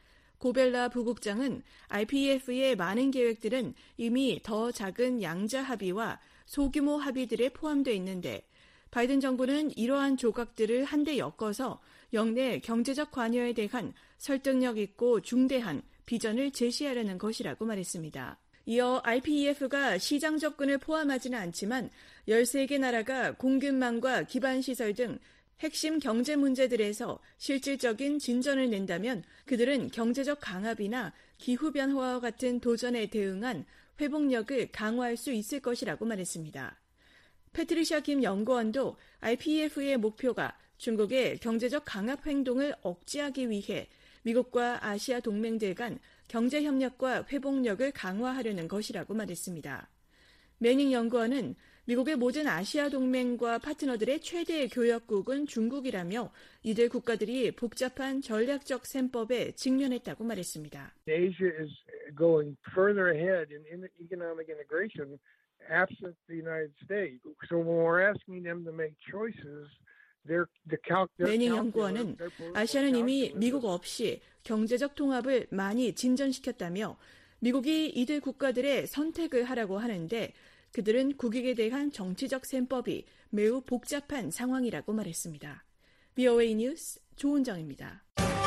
S8: 고벨라 부국장은 아이피이에프의 많은 계획들은 이미 더 작은 양자 합의와 소규모 합의들에 포함되어 있는데 바이든 정부는 이러한 조각들을 한데 엮어서 영내 경제적 관여에 대한 설득력 있고 중대한 비전을 제시하려는 것이라고 말했습니다. 이어 아이피이에프가 시장 접근을 포함하지는 않지만 열세 개 나라가 공급망과 기반시설 등 핵심 경제 문제들에서 실질적인 진전을 낸다면 그들은 경제적 강압이나 기후변화와 같은 도전에 대응한 회복력을 강화할 수 있을 것이라고 말했습니다. 패트리샤 김 연구원도 아이피이에프의 목표가 중국의 경제적 강압 행동을 억제하기 위해 미국과 아시아 동맹들 간 경제협력과 회복력을 강화하려는 것이라고 말했습니다. 매닝 연구원은 미국의 모든 아시아 동맹과 파트너들의 최대 교역국은 중국이라며 이들 국가들이 복잡한 전략적 셈법에 직면했다고 말했습니다.
S12: Asia is going further ahead in, in economic integration absent the United States. So when we're asking them to make choices, they're the calc.
S8: 매닝 연구원은 아시아는 이미 미국 없이 경제적 통합을 많이 진전시켰다며 미국이 이들 국가들의 선택을 하라고 하는데 그들은 국익에 대한 정치적 셈법이 매우 복잡한 상황이라고 말했습니다. 브이오에이 뉴스 조은정입니다.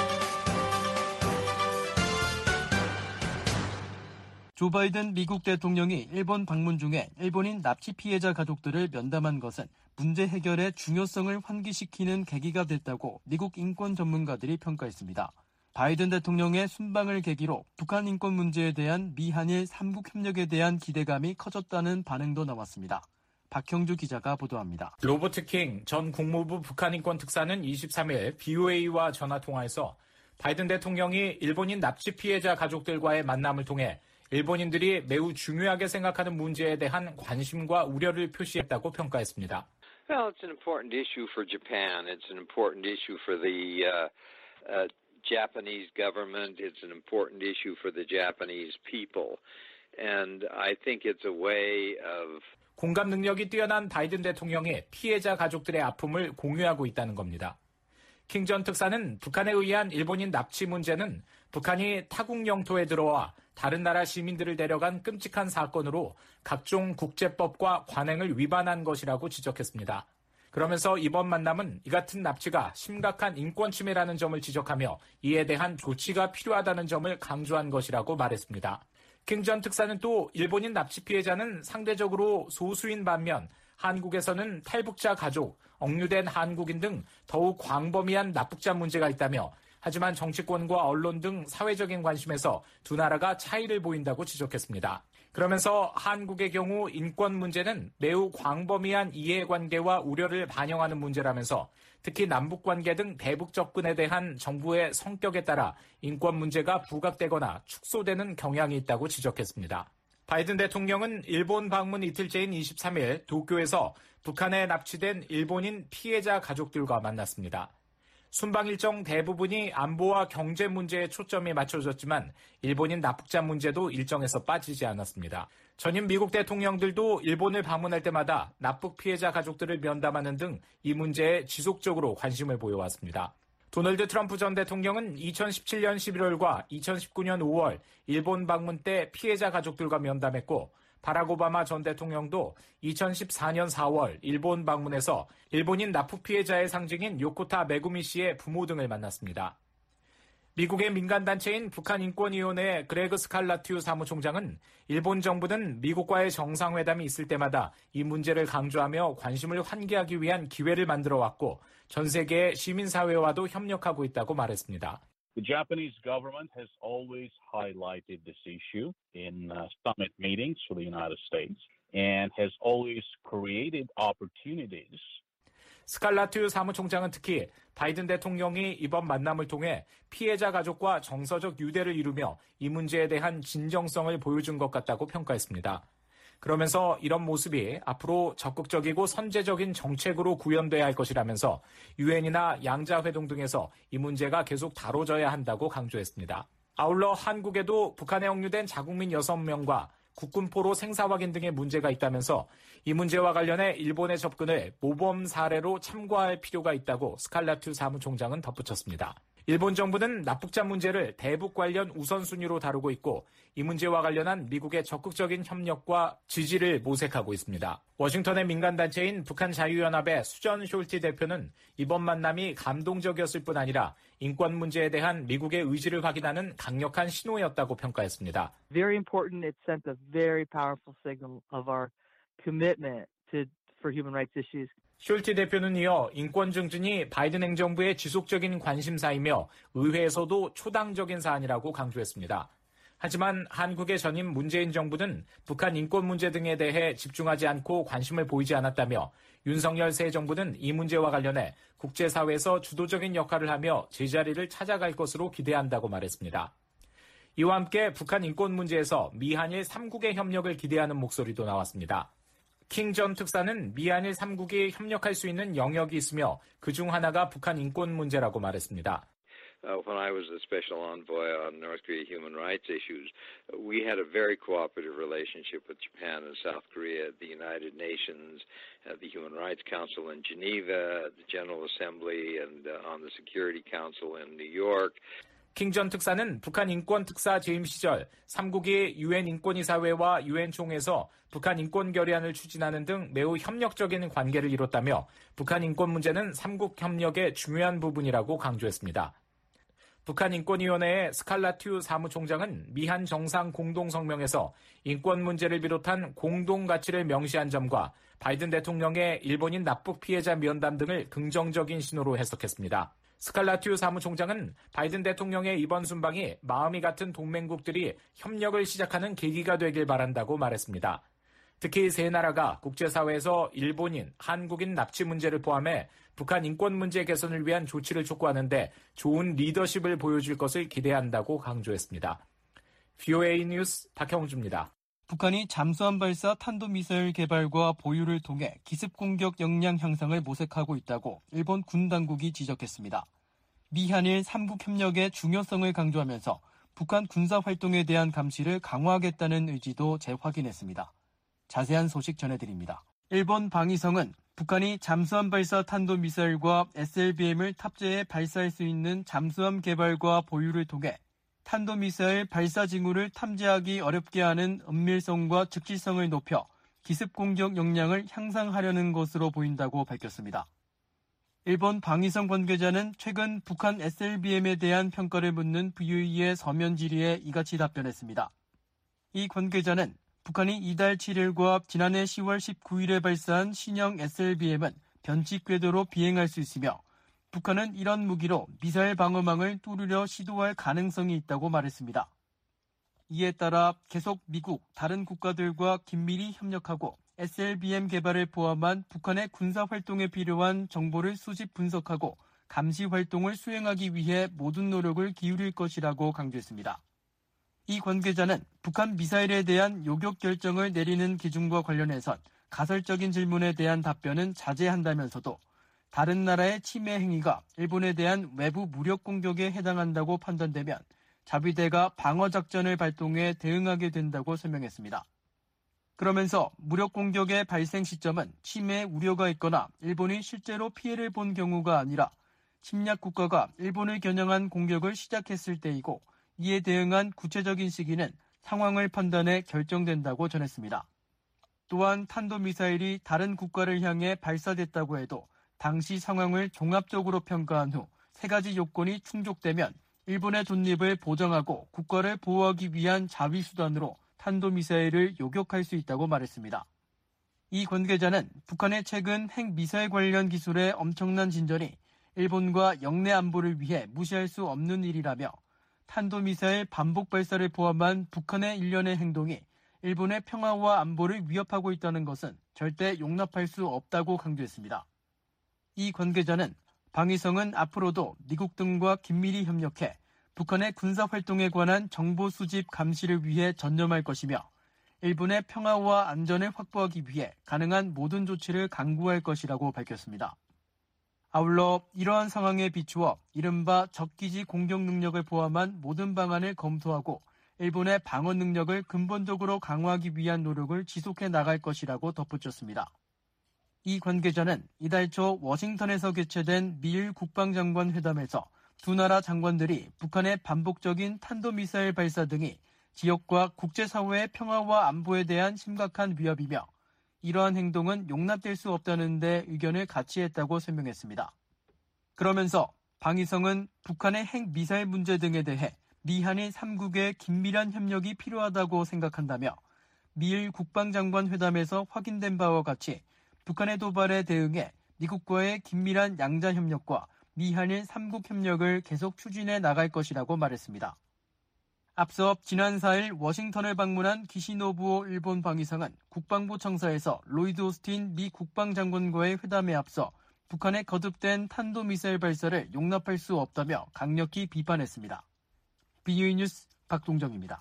S3: 조 바이든 미국 대통령이 일본 방문 중에 일본인 납치 피해자 가족들을 면담한 것은 문제 해결의 중요성을 환기시키는 계기가 됐다고 미국 인권 전문가들이 평가했습니다. 바이든 대통령의 순방을 계기로 북한 인권 문제에 대한 미한일 삼국 협력에 대한 기대감이 커졌다는 반응도 나왔습니다. 박형주 기자가 보도합니다.
S13: 로버트 킹 전 국무부 북한 인권 특사는 이십삼 일 브이오에이와 전화통화에서 바이든 대통령이 일본인 납치 피해자 가족들과의 만남을 통해 일본인들이 매우 중요하게 생각하는 문제에 대한 관심과 우려를 표시했다고 평가했습니다.
S14: Well, it's an important issue for Japan. It's an important issue for the uh, uh, Japanese government. It's an important issue for the Japanese people. And I think it's a way of
S13: 공감 능력이 뛰어난 바이든 대통령이 피해자 가족들의 아픔을 공유하고 있다는 겁니다. 킹 전 특사는 북한에 의한 일본인 납치 문제는 북한이 타국 영토에 들어와 다른 나라 시민들을 데려간 끔찍한 사건으로 각종 국제법과 관행을 위반한 것이라고 지적했습니다. 그러면서 이번 만남은 이 같은 납치가 심각한 인권 침해라는 점을 지적하며 이에 대한 조치가 필요하다는 점을 강조한 것이라고 말했습니다. 킹 전 특사는 또 일본인 납치 피해자는 상대적으로 소수인 반면 한국에서는 탈북자 가족, 억류된 한국인 등 더욱 광범위한 납북자 문제가 있다며 하지만 정치권과 언론 등 사회적인 관심에서 두 나라가 차이를 보인다고 지적했습니다. 그러면서 한국의 경우 인권 문제는 매우 광범위한 이해관계와 우려를 반영하는 문제라면서 특히 남북관계 등 대북 접근에 대한 정부의 성격에 따라 인권 문제가 부각되거나 축소되는 경향이 있다고 지적했습니다. 바이든 대통령은 일본 방문 이틀째인 이십삼 일 도쿄에서 북한에 납치된 일본인 피해자 가족들과 만났습니다. 순방 일정 대부분이 안보와 경제 문제에 초점이 맞춰졌지만 일본인 납북자 문제도 일정에서 빠지지 않았습니다. 전임 미국 대통령들도 일본을 방문할 때마다 납북 피해자 가족들을 면담하는 등 이 문제에 지속적으로 관심을 보여왔습니다. 도널드 트럼프 전 대통령은 이천십칠 년 십일월과 이천십구 년 오월 일본 방문 때 피해자 가족들과 면담했고 바락 오바마 전 대통령도 이천십사 년 사월 일본 방문해서 일본인 납북 피해자의 상징인 요코타 메구미 씨의 부모 등을 만났습니다. 미국의 민간단체인 북한인권위원회 그레그 스칼라튜 사무총장은 일본 정부는 미국과의 정상회담이 있을 때마다 이 문제를 강조하며 관심을 환기하기 위한 기회를 만들어왔고 전 세계의 시민사회와도 협력하고 있다고 말했습니다.
S15: The Japanese government has always highlighted this issue in uh, summit meetings for the United States and has always created opportunities.
S13: 스칼라튜 사무총장은 특히 바이든 대통령이 이번 만남을 통해 피해자 가족과 정서적 유대를 이루며 이 문제에 대한 진정성을 보여준 것 같다고 평가했습니다. 그러면서 이런 모습이 앞으로 적극적이고 선제적인 정책으로 구현돼야 할 것이라면서 유엔이나 양자회동 등에서 이 문제가 계속 다뤄져야 한다고 강조했습니다. 아울러 한국에도 북한에 억류된 자국민 여섯 명과 국군포로 생사 확인 등의 문제가 있다면서 이 문제와 관련해 일본의 접근을 모범 사례로 참고할 필요가 있다고 스칼라튜 사무총장은 덧붙였습니다. 일본 정부는 납북자 문제를 대북 관련 우선순위로 다루고 있고 이 문제와 관련한 미국의 적극적인 협력과 지지를 모색하고 있습니다. 워싱턴의 민간단체인 북한 자유연합의 수전 숄티 대표는 이번 만남이 감동적이었을 뿐 아니라 인권 문제에 대한 미국의 의지를 확인하는 강력한 신호였다고 평가했습니다.
S16: Very important. It sent a very powerful signal of our commitment to for human rights issues.
S13: 숄티 대표는 이어 인권 증진이 바이든 행정부의 지속적인 관심사이며 의회에서도 초당적인 사안이라고 강조했습니다. 하지만 한국의 전임 문재인 정부는 북한 인권 문제 등에 대해 집중하지 않고 관심을 보이지 않았다며 윤석열 새 정부는 이 문제와 관련해 국제사회에서 주도적인 역할을 하며 제자리를 찾아갈 것으로 기대한다고 말했습니다. 이와 함께 북한 인권 문제에서 미한일 삼국의 협력을 기대하는 목소리도 나왔습니다. 킹 전 특사는 미한일 삼국이 협력할 수 있는 영역이 있으며 그중 하나가 북한 인권 문제라고 말했습니다.
S14: uh, when I was the special envoy on North Korea human rights issues, we had a very cooperative relationship with Japan and South Korea at the United Nations, at the Human Rights Council in Geneva, at the General Assembly, and uh, on the Security Council in New York.
S13: 킹 전 특사는 북한 인권특사 재임 시절 삼국이 유엔 인권이사회와 유엔 총회에서 북한 인권 결의안을 추진하는 등 매우 협력적인 관계를 이뤘다며 북한 인권 문제는 삼국 협력의 중요한 부분이라고 강조했습니다. 북한 인권위원회의 스칼라튜 사무총장은 미한 정상 공동성명에서 인권 문제를 비롯한 공동 가치를 명시한 점과 바이든 대통령의 일본인 납북 피해자 면담 등을 긍정적인 신호로 해석했습니다. 스칼라튜 사무총장은 바이든 대통령의 이번 순방이 마음이 같은 동맹국들이 협력을 시작하는 계기가 되길 바란다고 말했습니다. 특히 세 나라가 국제사회에서 일본인, 한국인 납치 문제를 포함해 북한 인권 문제 개선을 위한 조치를 촉구하는데 좋은 리더십을 보여줄 것을 기대한다고 강조했습니다. 브이오에이 뉴스 박형주입니다.
S3: 북한이 잠수함 발사 탄도미사일 개발과 보유를 통해 기습 공격 역량 향상을 모색하고 있다고 일본 군 당국이 지적했습니다. 미한일 삼국 협력의 중요성을 강조하면서 북한 군사 활동에 대한 감시를 강화하겠다는 의지도 재확인했습니다. 자세한 소식 전해드립니다. 일본 방위성은 북한이 잠수함 발사 탄도미사일과 에스엘비엠을 탑재해 발사할 수 있는 잠수함 개발과 보유를 통해 탄도미사일 발사 징후를 탐지하기 어렵게 하는 은밀성과 즉시성을 높여 기습 공격 역량을 향상하려는 것으로 보인다고 밝혔습니다. 일본 방위성 관계자는 최근 북한 에스엘비엠에 대한 평가를 묻는 브이오에이의 서면 질의에 이같이 답변했습니다. 이 관계자는 북한이 이달 칠일과 지난해 시월 십구일에 발사한 신형 에스엘비엠은 변칙 궤도로 비행할 수 있으며 북한은 이런 무기로 미사일 방어망을 뚫으려 시도할 가능성이 있다고 말했습니다. 이에 따라 계속 미국, 다른 국가들과 긴밀히 협력하고 에스엘비엠 개발을 포함한 북한의 군사 활동에 필요한 정보를 수집 분석하고 감시 활동을 수행하기 위해 모든 노력을 기울일 것이라고 강조했습니다. 이 관계자는 북한 미사일에 대한 요격 결정을 내리는 기준과 관련해선 가설적인 질문에 대한 답변은 자제한다면서도 다른 나라의 침해 행위가 일본에 대한 외부 무력 공격에 해당한다고 판단되면 자위대가 방어작전을 발동해 대응하게 된다고 설명했습니다. 그러면서 무력 공격의 발생 시점은 침해 우려가 있거나 일본이 실제로 피해를 본 경우가 아니라 침략 국가가 일본을 겨냥한 공격을 시작했을 때이고 이에 대응한 구체적인 시기는 상황을 판단해 결정된다고 전했습니다. 또한 탄도미사일이 다른 국가를 향해 발사됐다고 해도 당시 상황을 종합적으로 평가한 후 세 가지 요건이 충족되면 일본의 독립을 보장하고 국가를 보호하기 위한 자위수단으로 탄도미사일을 요격할 수 있다고 말했습니다. 이 관계자는 북한의 최근 핵미사일 관련 기술의 엄청난 진전이 일본과 영내 안보를 위해 무시할 수 없는 일이라며 탄도미사일 반복 발사를 포함한 북한의 일련의 행동이 일본의 평화와 안보를 위협하고 있다는 것은 절대 용납할 수 없다고 강조했습니다. 이 관계자는 방위성은 앞으로도 미국 등과 긴밀히 협력해 북한의 군사활동에 관한 정보 수집 감시를 위해 전념할 것이며 일본의 평화와 안전을 확보하기 위해 가능한 모든 조치를 강구할 것이라고 밝혔습니다. 아울러 이러한 상황에 비추어 이른바 적기지 공격 능력을 포함한 모든 방안을 검토하고 일본의 방어 능력을 근본적으로 강화하기 위한 노력을 지속해 나갈 것이라고 덧붙였습니다. 이 관계자는 이달 초 워싱턴에서 개최된 미일 국방장관 회담에서 두 나라 장관들이 북한의 반복적인 탄도미사일 발사 등이 지역과 국제사회의 평화와 안보에 대한 심각한 위협이며 이러한 행동은 용납될 수 없다는 데 의견을 같이 했다고 설명했습니다. 그러면서 방위성은 북한의 핵미사일 문제 등에 대해 미한일 삼국의 긴밀한 협력이 필요하다고 생각한다며 미일 국방장관 회담에서 확인된 바와 같이 북한의 도발에 대응해 미국과의 긴밀한 양자 협력과 미한일 삼국 협력을 계속 추진해 나갈 것이라고 말했습니다. 앞서 지난 사일 워싱턴을 방문한 기시노부오 일본 방위상은 국방부 청사에서 로이드 오스틴 미 국방장관과의 회담에 앞서 북한의 거듭된 탄도미사일 발사를 용납할 수 없다며 강력히 비판했습니다. 브이오에이 뉴스 박동정입니다.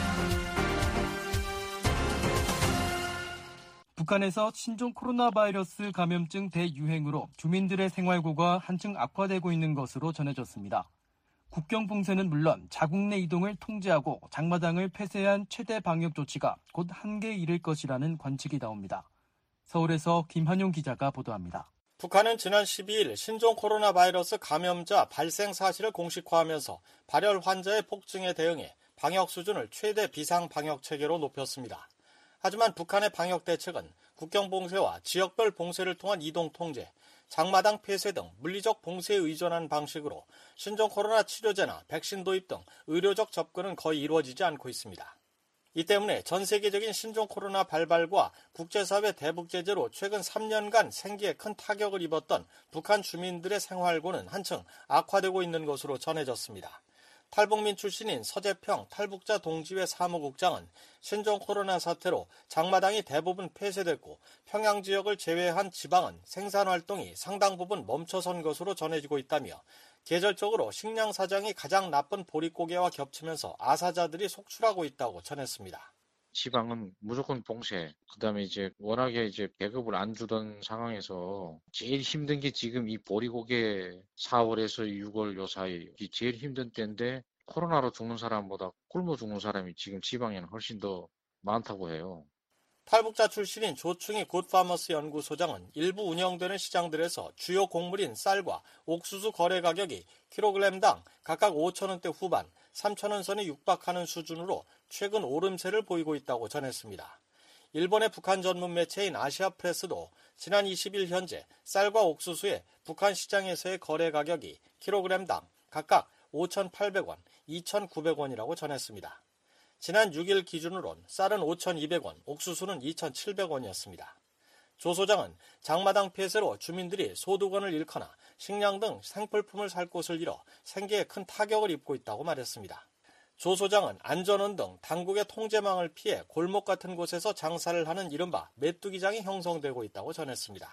S3: 북한에서 신종 코로나 바이러스 감염증 대유행으로 주민들의 생활고가 한층 악화되고 있는 것으로 전해졌습니다. 국경 봉쇄는 물론 자국 내 이동을 통제하고 장마당을 폐쇄한 최대 방역 조치가 곧 한계에 이를 것이라는 관측이 나옵니다. 서울에서 김한용 기자가 보도합니다.
S17: 북한은 지난 십이일 신종 코로나 바이러스 감염자 발생 사실을 공식화하면서 발열 환자의 폭증에 대응해 방역 수준을 최대 비상 방역 체계로 높였습니다. 하지만 북한의 방역 대책은 국경 봉쇄와 지역별 봉쇄를 통한 이동 통제, 장마당 폐쇄 등 물리적 봉쇄에 의존한 방식으로 신종 코로나 치료제나 백신 도입 등 의료적 접근은 거의 이루어지지 않고 있습니다. 이 때문에 전 세계적인 신종 코로나 발발과 국제사회 대북 제재로 최근 삼 년간 생계에 큰 타격을 입었던 북한 주민들의 생활고는 한층 악화되고 있는 것으로 전해졌습니다. 탈북민 출신인 서재평 탈북자 동지회 사무국장은 신종 코로나 사태로 장마당이 대부분 폐쇄됐고 평양 지역을 제외한 지방은 생산활동이 상당 부분 멈춰선 것으로 전해지고 있다며 계절적으로 식량 사정이 가장 나쁜 보릿고개와 겹치면서 아사자들이 속출하고 있다고 전했습니다.
S18: 지방은 무조건 봉쇄. 그다음에 이제 워낙에 이제 배급을 안 주던 상황에서 제일 힘든 게 지금 이 보릿고개 사월에서 유월 요 사이 이 제일 힘든 때인데 코로나로 죽는 사람보다 굶어 죽는 사람이 지금 지방에는 훨씬 더 많다고 해요.
S17: 탈북자 출신인 조충희 굿파머스 연구소장은 일부 운영되는 시장들에서 주요 곡물인 쌀과 옥수수 거래 가격이 킬로그램당 각각 오천 원대 후반, 삼천 원 선에 육박하는 수준으로 최근 오름세를 보이고 있다고 전했습니다. 일본의 북한 전문 매체인 아시아프레스도 지난 이십일 현재 쌀과 옥수수의 북한 시장에서의 거래 가격이 킬로그램당 각각 오천팔백 원, 이천구백 원이라고 전했습니다. 지난 육일 기준으론 쌀은 오천이백 원, 옥수수는 이천칠백 원이었습니다. 조 소장은 장마당 폐쇄로 주민들이 소득원을 잃거나 식량 등 생필품을 살 곳을 잃어 생계에 큰 타격을 입고 있다고 말했습니다. 조 소장은 안전원 등 당국의 통제망을 피해 골목 같은 곳에서 장사를 하는 이른바 메뚜기장이 형성되고 있다고 전했습니다.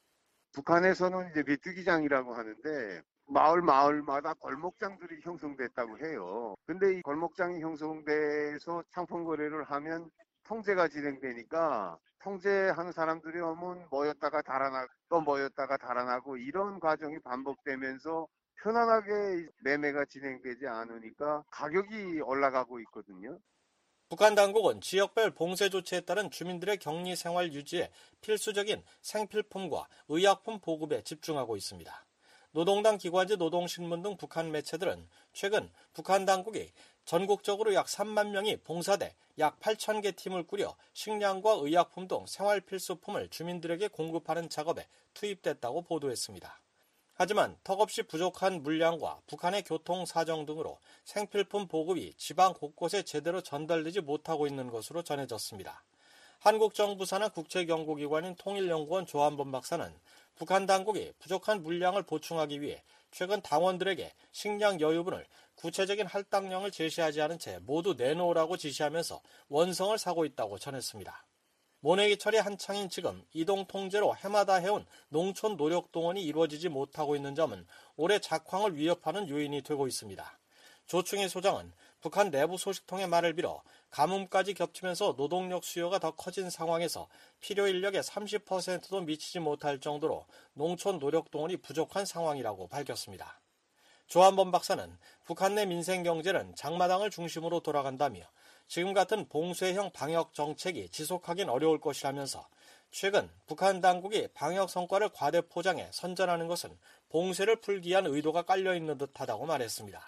S19: 북한에서는 이제 메뚜기장이라고 하는데 마을 마을마다 골목장들이 형성됐다고 해요. 근데 이 골목장이 형성돼서 상품 거래를 하면 통제가 진행되니까 통제하는 사람들이 오면 모였다가 달아나고 또 모였다가 달아나고 이런 과정이 반복되면서 편안하게 매매가 진행되지 않으니까 가격이 올라가고 있거든요.
S17: 북한 당국은 지역별 봉쇄 조치에 따른 주민들의 격리 생활 유지에 필수적인 생필품과 의약품 보급에 집중하고 있습니다. 노동당 기관지 노동신문 등 북한 매체들은 최근 북한 당국이 전국적으로 약 삼만 명이 봉사대 약 팔천 개 팀을 꾸려 식량과 의약품 등 생활 필수품을 주민들에게 공급하는 작업에 투입됐다고 보도했습니다. 하지만 턱없이 부족한 물량과 북한의 교통 사정 등으로 생필품 보급이 지방 곳곳에 제대로 전달되지 못하고 있는 것으로 전해졌습니다. 한국 정부 산하 국제연구기관인 통일연구원 조한범 박사는 북한 당국이 부족한 물량을 보충하기 위해 최근 당원들에게 식량 여유분을 구체적인 할당량을 제시하지 않은 채 모두 내놓으라고 지시하면서 원성을 사고 있다고 전했습니다. 모내기철이 한창인 지금 이동 통제로 해마다 해온 농촌 노력 동원이 이루어지지 못하고 있는 점은 올해 작황을 위협하는 요인이 되고 있습니다. 조충희 소장은 북한 내부 소식통의 말을 빌어 가뭄까지 겹치면서 노동력 수요가 더 커진 상황에서 필요 인력의 삼십 퍼센트도 미치지 못할 정도로 농촌 노력 동원이 부족한 상황이라고 밝혔습니다. 조한범 박사는 북한 내 민생 경제는 장마당을 중심으로 돌아간다며 지금 같은 봉쇄형 방역 정책이 지속하긴 어려울 것이라면서 최근 북한 당국이 방역 성과를 과대 포장해 선전하는 것은 봉쇄를 풀기 위한 의도가 깔려있는 듯하다고 말했습니다.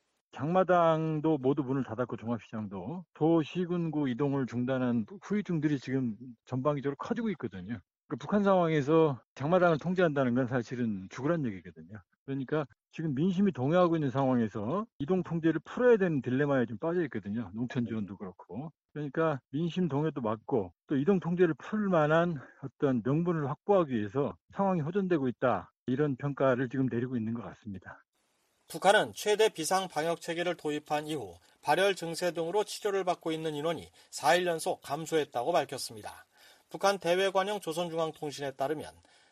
S20: 장마당도 모두 문을 닫았고 종합시장도 도시군구 이동을 중단한 후유증들이 지금 전방위적으로 커지고 있거든요. 그러니까 북한 상황에서 장마당을 통제한다는 건 사실은 죽으란 얘기거든요. 그러니까 지금 민심이 동요하고 있는 상황에서 이동 통제를 풀어야 되는 딜레마에 좀 빠져 있거든요. 농촌 지원도 그렇고. 그러니까 민심 동요도 맞고 또 이동 통제를 풀 만한 어떤 명분을 확보하기 위해서 상황이 호전되고 있다. 이런 평가를 지금 내리고 있는 것 같습니다.
S17: 북한은 최대 비상 방역 체계를 도입한 이후 발열 증세 등으로 치료를 받고 있는 인원이 사 일 연속 감소했다고 밝혔습니다. 북한 대외관영 조선중앙통신에 따르면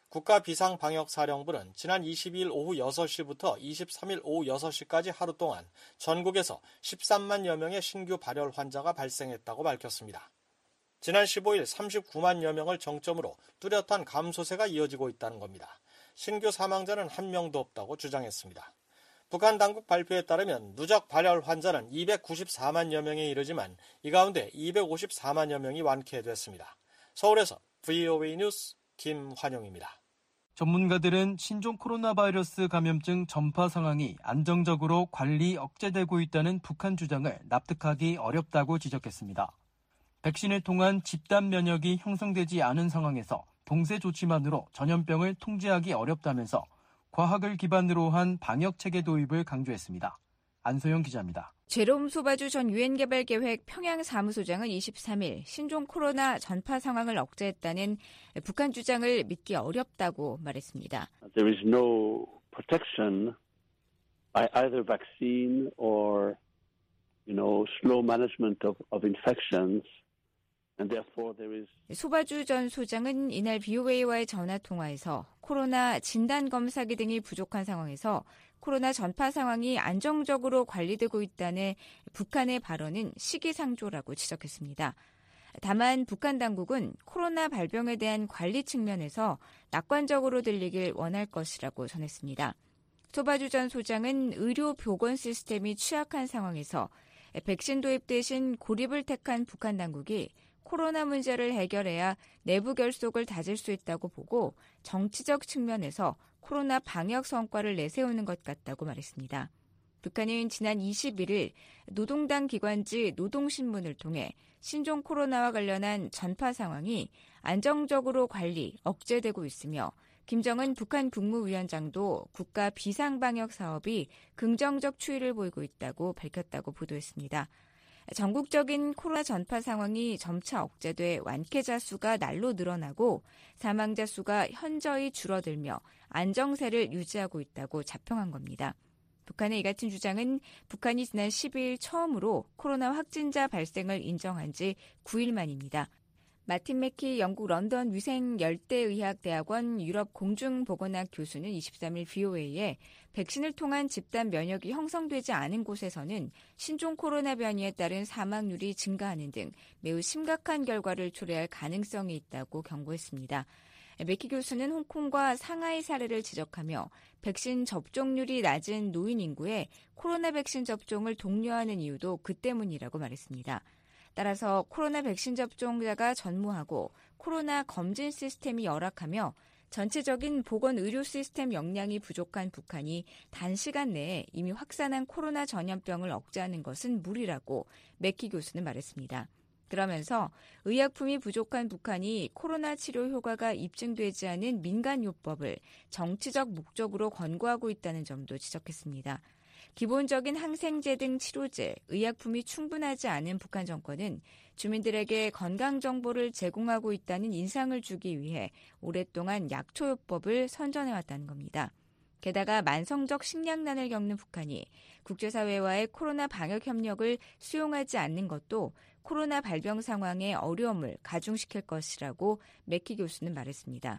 S17: 국가비상방역사령부는 지난 이십이일 오후 여섯 시부터 이십삼일 오후 여섯 시까지 하루 동안 전국에서 십삼만여 명의 신규 발열 환자가 발생했다고 밝혔습니다. 지난 십오일 삼십구만여 명을 정점으로 뚜렷한 감소세가 이어지고 있다는 겁니다. 신규 사망자는 한 명도 없다고 주장했습니다. 북한 당국 발표에 따르면 누적 발열 환자는 이백구십사만여 명에 이르지만 이 가운데 이백오십사만여 명이 완쾌됐습니다. 서울에서 브이오에이 뉴스 김환영입니다.
S3: 전문가들은 신종 코로나 바이러스 감염증 전파 상황이 안정적으로 관리 억제되고 있다는 북한 주장을 납득하기 어렵다고 지적했습니다. 백신을 통한 집단 면역이 형성되지 않은 상황에서 봉쇄 조치만으로 전염병을 통제하기 어렵다면서 과학을 기반으로 한 방역 체계 도입을 강조했습니다. 안소영 기자입니다.
S21: 제롬 소바주 전 유엔개발계획 평양 사무소장은 이십삼일 신종 코로나 전파 상황을 억제했다는 북한 주장을 믿기 어렵다고 말했습니다.
S22: There is no protection by either vaccine or, you know, slow management of, of infections. And therefore there is...
S21: 소바주 전 소장은 이날 브이오에이와의 전화 통화에서 코로나 진단 검사기 등이 부족한 상황에서 코로나 전파 상황이 안정적으로 관리되고 있다는 북한의 발언은 시기상조라고 지적했습니다. 다만 북한 당국은 코로나 발병에 대한 관리 측면에서 낙관적으로 들리길 원할 것이라고 전했습니다. 소바주 전 소장은 의료 보건 시스템이 취약한 상황에서 백신 도입 대신 고립을 택한 북한 당국이 코로나 문제를 해결해야 내부 결속을 다질 수 있다고 보고 정치적 측면에서 코로나 방역 성과를 내세우는 것 같다고 말했습니다. 북한은 지난 이십일일 노동당 기관지 노동신문을 통해 신종 코로나와 관련한 전파 상황이 안정적으로 관리, 억제되고 있으며 김정은 북한 국무위원장도 국가 비상방역 사업이 긍정적 추이를 보이고 있다고 밝혔다고 보도했습니다. 전국적인 코로나 전파 상황이 점차 억제돼 완쾌자 수가 날로 늘어나고 사망자 수가 현저히 줄어들며 안정세를 유지하고 있다고 자평한 겁니다. 북한의 이 같은 주장은 북한이 지난 십이일 처음으로 코로나 확진자 발생을 인정한 지 구일 만입니다. 마틴 맥키 영국 런던 위생열대의학대학원 유럽공중보건학 교수는 이십삼일 브이오에이에 백신을 통한 집단 면역이 형성되지 않은 곳에서는 신종 코로나 변이에 따른 사망률이 증가하는 등 매우 심각한 결과를 초래할 가능성이 있다고 경고했습니다. 맥키 교수는 홍콩과 상하이 사례를 지적하며 백신 접종률이 낮은 노인 인구에 코로나 백신 접종을 독려하는 이유도 그 때문이라고 말했습니다. 따라서 코로나 백신 접종자가 전무하고 코로나 검진 시스템이 열악하며 전체적인 보건 의료 시스템 역량이 부족한 북한이 단시간 내에 이미 확산한 코로나 전염병을 억제하는 것은 무리라고 맥키 교수는 말했습니다. 그러면서 의약품이 부족한 북한이 코로나 치료 효과가 입증되지 않은 민간요법을 정치적 목적으로 권고하고 있다는 점도 지적했습니다. 기본적인 항생제 등 치료제, 의약품이 충분하지 않은 북한 정권은 주민들에게 건강 정보를 제공하고 있다는 인상을 주기 위해 오랫동안 약초요법을 선전해왔다는 겁니다. 게다가 만성적 식량난을 겪는 북한이 국제사회와의 코로나 방역 협력을 수용하지 않는 것도 코로나 발병 상황의 어려움을 가중시킬 것이라고 맥키 교수는 말했습니다.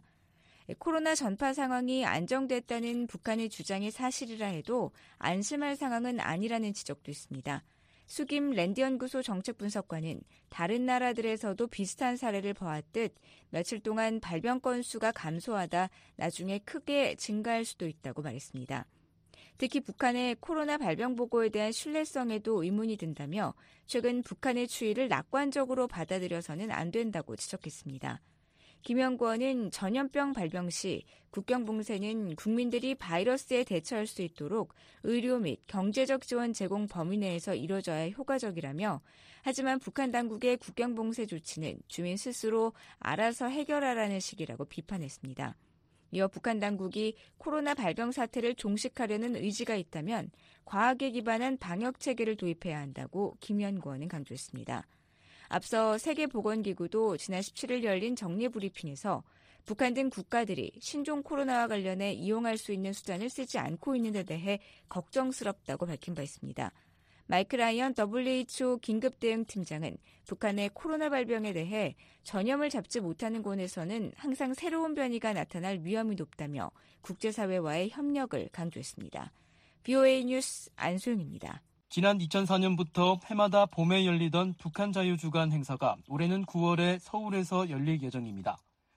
S21: 코로나 전파 상황이 안정됐다는 북한의 주장이 사실이라 해도 안심할 상황은 아니라는 지적도 있습니다. 수김 랜드연구소 정책분석관은 다른 나라들에서도 비슷한 사례를 보았듯 며칠 동안 발병 건수가 감소하다 나중에 크게 증가할 수도 있다고 말했습니다. 특히 북한의 코로나 발병 보고에 대한 신뢰성에도 의문이 든다며 최근 북한의 추이를 낙관적으로 받아들여서는 안 된다고 지적했습니다. 김 연구원은 전염병 발병 시 국경 봉쇄는 국민들이 바이러스에 대처할 수 있도록 의료 및 경제적 지원 제공 범위 내에서 이뤄져야 효과적이라며 하지만 북한 당국의 국경 봉쇄 조치는 주민 스스로 알아서 해결하라는 식이라고 비판했습니다. 이어 북한 당국이 코로나 발병 사태를 종식하려는 의지가 있다면 과학에 기반한 방역 체계를 도입해야 한다고 김 연구원은 강조했습니다. 앞서 세계보건기구도 지난 십칠일 열린 정례브리핑에서 북한 등 국가들이 신종 코로나와 관련해 이용할 수 있는 수단을 쓰지 않고 있는 데 대해 걱정스럽다고 밝힌 바 있습니다. 마이크 라이언 더블유에이치오 긴급대응팀장은 북한의 코로나 발병에 대해 전염을 잡지 못하는 곳에서는 항상 새로운 변이가 나타날 위험이 높다며 국제사회와의 협력을 강조했습니다. 브이오에이 뉴스 안소영입니다.
S3: 지난 이천사년부터 해마다 봄에 열리던 북한 자유주간 행사가 올해는 구월에 서울에서 열릴 예정입니다.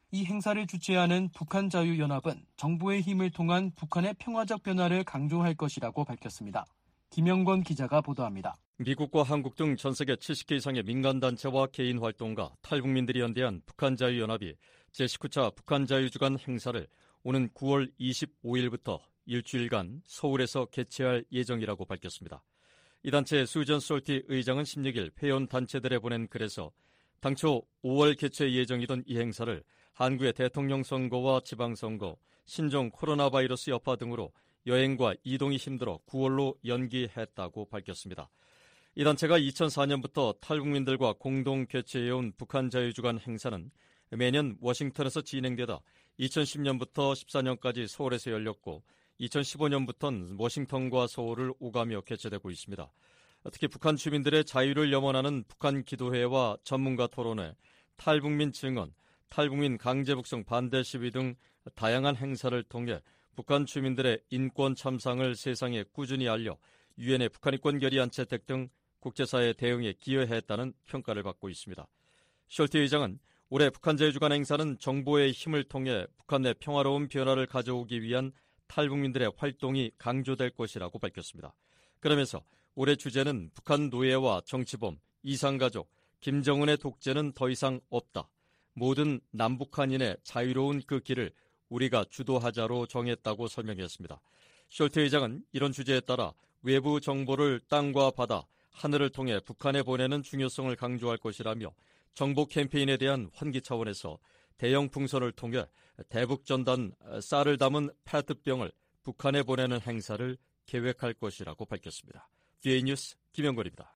S3: 이 행사를 주최하는 북한자유연합은 정부의 힘을 통한 북한의 평화적 변화를 강조할 것이라고 밝혔습니다. 김영권 기자가 보도합니다.
S4: 미국과 한국 등 전 세계 칠십 개 이상의 민간단체와 개인 활동가, 탈북민들이 연대한 북한자유연합이 제십구 차 북한자유주간 행사를 오는 구월 이십오일부터 일주일간 서울에서 개최할 예정이라고 밝혔습니다. 이 단체 수전 솔티 의장은 십육일 회원 단체들에 보낸 글에서 당초 오월 개최 예정이던 이 행사를 한국의 대통령 선거와 지방선거, 신종 코로나 바이러스 여파 등으로 여행과 이동이 힘들어 구월로 연기했다고 밝혔습니다. 이 단체가 이천사년부터 탈북민들과 공동 개최해온 북한자유주간 행사는 매년 워싱턴에서 진행되다 이천십년부터 십사년까지 서울에서 열렸고 이천십오년부터는 워싱턴과 서울을 오가며 개최되고 있습니다. 특히 북한 주민들의 자유를 염원하는 북한 기도회와 전문가 토론회, 탈북민 증언, 탈북민 강제 북송 반대 시위 등 다양한 행사를 통해 북한 주민들의 인권 참상을 세상에 꾸준히 알려 유엔의 북한 인권 결의안 채택 등 국제사회 대응에 기여했다는 평가를 받고 있습니다. 숄티 의장은 올해 북한자유주간 행사는 정보의 힘을 통해 북한 내 평화로운 변화를 가져오기 위한 탈북민들의 활동이 강조될 것이라고 밝혔습니다. 그러면서 올해 주제는 북한 노예와 정치범, 이상가족, 김정은의 독재는 더 이상 없다. 모든 남북한인의 자유로운 그 길을 우리가 주도하자로 정했다고 설명했습니다. 숄트 의장은 이런 주제에 따라 외부 정보를 땅과 바다, 하늘을 통해 북한에 보내는 중요성을 강조할 것이라며 정보 캠페인에 대한 환기 차원에서 대형 풍선을 통해 대북전단 쌀을 담은 페트병을 북한에 보내는 행사를 계획할 것이라고 밝혔습니다. 비에이 뉴스 김영걸입니다.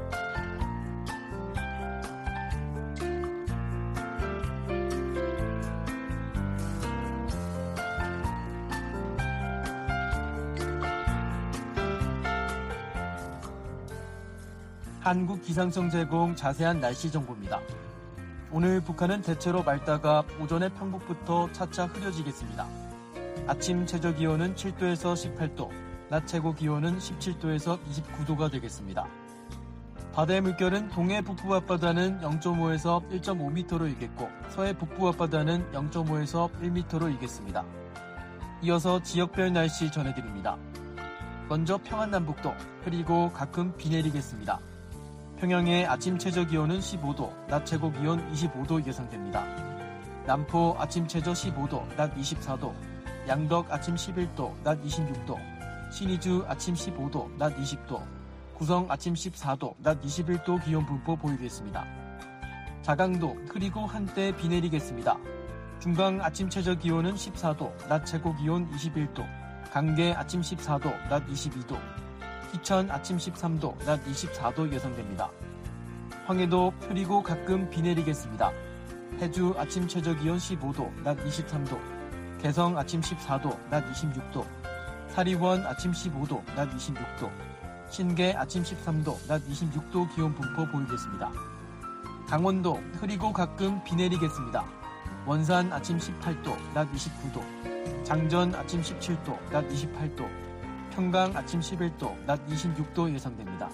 S3: 한국 기상청 제공 자세한 날씨 정보입니다. 오늘 북한은 대체로 맑다가 오전에 평북부터 차차 흐려지겠습니다. 아침 최저기온은 칠도에서 십팔도, 낮 최고기온은 십칠도에서 이십구도가 되겠습니다. 바다의 물결은 동해 북부 앞바다는 영점오에서 일점오미터로 일겠고 서해 북부 앞바다는 영점오에서 일미터로 일겠습니다. 이어서 지역별 날씨 전해드립니다. 먼저 평안남북도, 그리고 가끔 비 내리겠습니다. 평양의 아침 최저기온은 십오도, 낮 최고기온 이십오도 예상됩니다. 남포 아침 최저 십오도, 낮 이십사도, 양덕 아침 십일도, 낮 이십육도, 신의주 아침 십오도, 낮 이십도, 구성 아침 십사도, 낮 이십일도 기온 분포 보이겠습니다. 자강도, 그리고 한때 비 내리겠습니다. 중강 아침 최저기온은 십사도, 낮 최고기온 이십일도, 강계 아침 십사도, 낮 이십이도, 희천 아침 십삼도, 낮 이십사도 예상됩니다. 황해도 흐리고 가끔 비 내리겠습니다. 해주 아침 최저기온 십오도, 낮 이십삼도, 개성 아침 십사도, 낮 이십육도, 사리원 아침 십오도, 낮 이십육도, 신계 아침 십삼도, 낮 이십육도 기온 분포 보이겠습니다. 강원도 흐리고 가끔 비 내리겠습니다. 원산 아침 십팔도, 낮 이십구도, 장전 아침 십칠도, 낮 이십팔도, 평강 아침 십일도, 낮 이십육도 예상됩니다.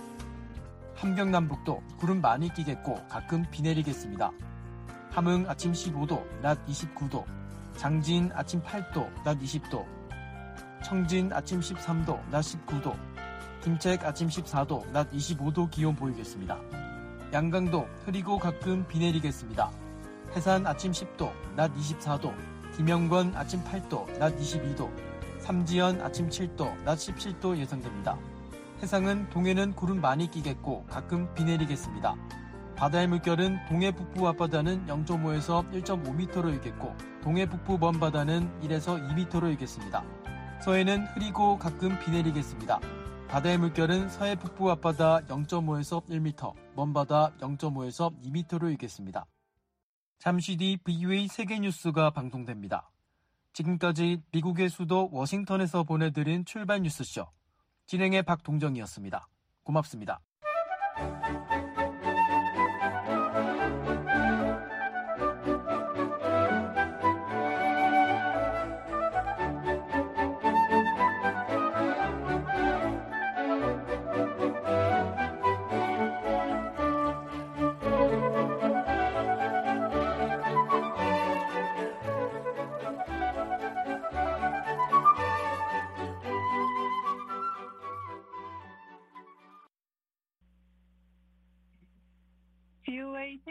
S3: 함경남북도 구름 많이 끼겠고 가끔 비 내리겠습니다. 함흥 아침 십오도, 낮 이십구도, 장진 아침 팔도, 낮 이십도, 청진 아침 십삼도, 낮 십구도, 김책 아침 십사도, 낮 이십오도 기온 보이겠습니다. 양강도 흐리고 가끔 비 내리겠습니다. 해산 아침 십도, 낮 이십사도, 김영권 아침 팔도, 낮 이십이도, 삼지연 아침 칠도, 낮 십칠도 예상됩니다. 해상은 동해는 구름 많이 끼겠고 가끔 비 내리겠습니다. 바다의 물결은 동해 북부 앞바다는 영점오에서 일점오미터로 일겠고 동해 북부 먼바다는 일에서 이미터로 일겠습니다. 서해는 흐리고 가끔 비 내리겠습니다. 바다의 물결은 서해 북부 앞바다 영점오에서 일미터, 먼바다 영점오에서 이미터로 일겠습니다. 잠시 뒤 비오에이 세계뉴스가 방송됩니다. 지금까지 미국의 수도 워싱턴에서 보내드린 출발 뉴스쇼. 진행의 박동정이었습니다. 고맙습니다.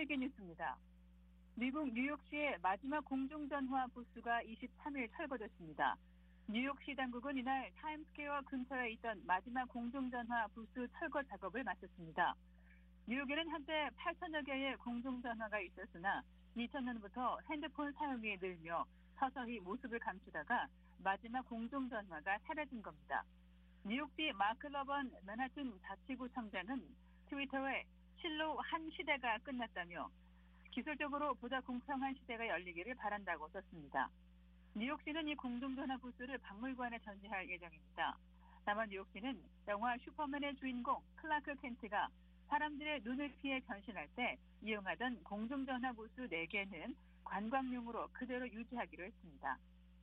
S1: 세계 뉴스입니다. 미국 뉴욕시의 마지막 공중전화 부스가 이십삼 일 철거됐습니다. 뉴욕시 당국은 이날 타임스퀘어 근처에 있던 마지막 공중전화 부스 철거 작업을 마쳤습니다. 뉴욕에는 한때 팔천여 개의 공중전화가 있었으나 이천 년부터 핸드폰 사용이 늘며 서서히 모습을 감추다가 마지막 공중전화가 사라진 겁니다. 뉴욕시 마크 러번 맨하튼 자치구청장은 트위터에 실로 한 시대가 끝났다며 기술적으로 보다 공평한 시대가 열리기를 바란다고 썼습니다. 뉴욕시는 이 공중전화 부스를 박물관에 전시할 예정입니다. 다만 뉴욕시는 영화 슈퍼맨의 주인공 클라크 켄트가 사람들의 눈을 피해 변신할 때 이용하던 공중전화 부스 네 개는 관광용으로 그대로 유지하기로 했습니다.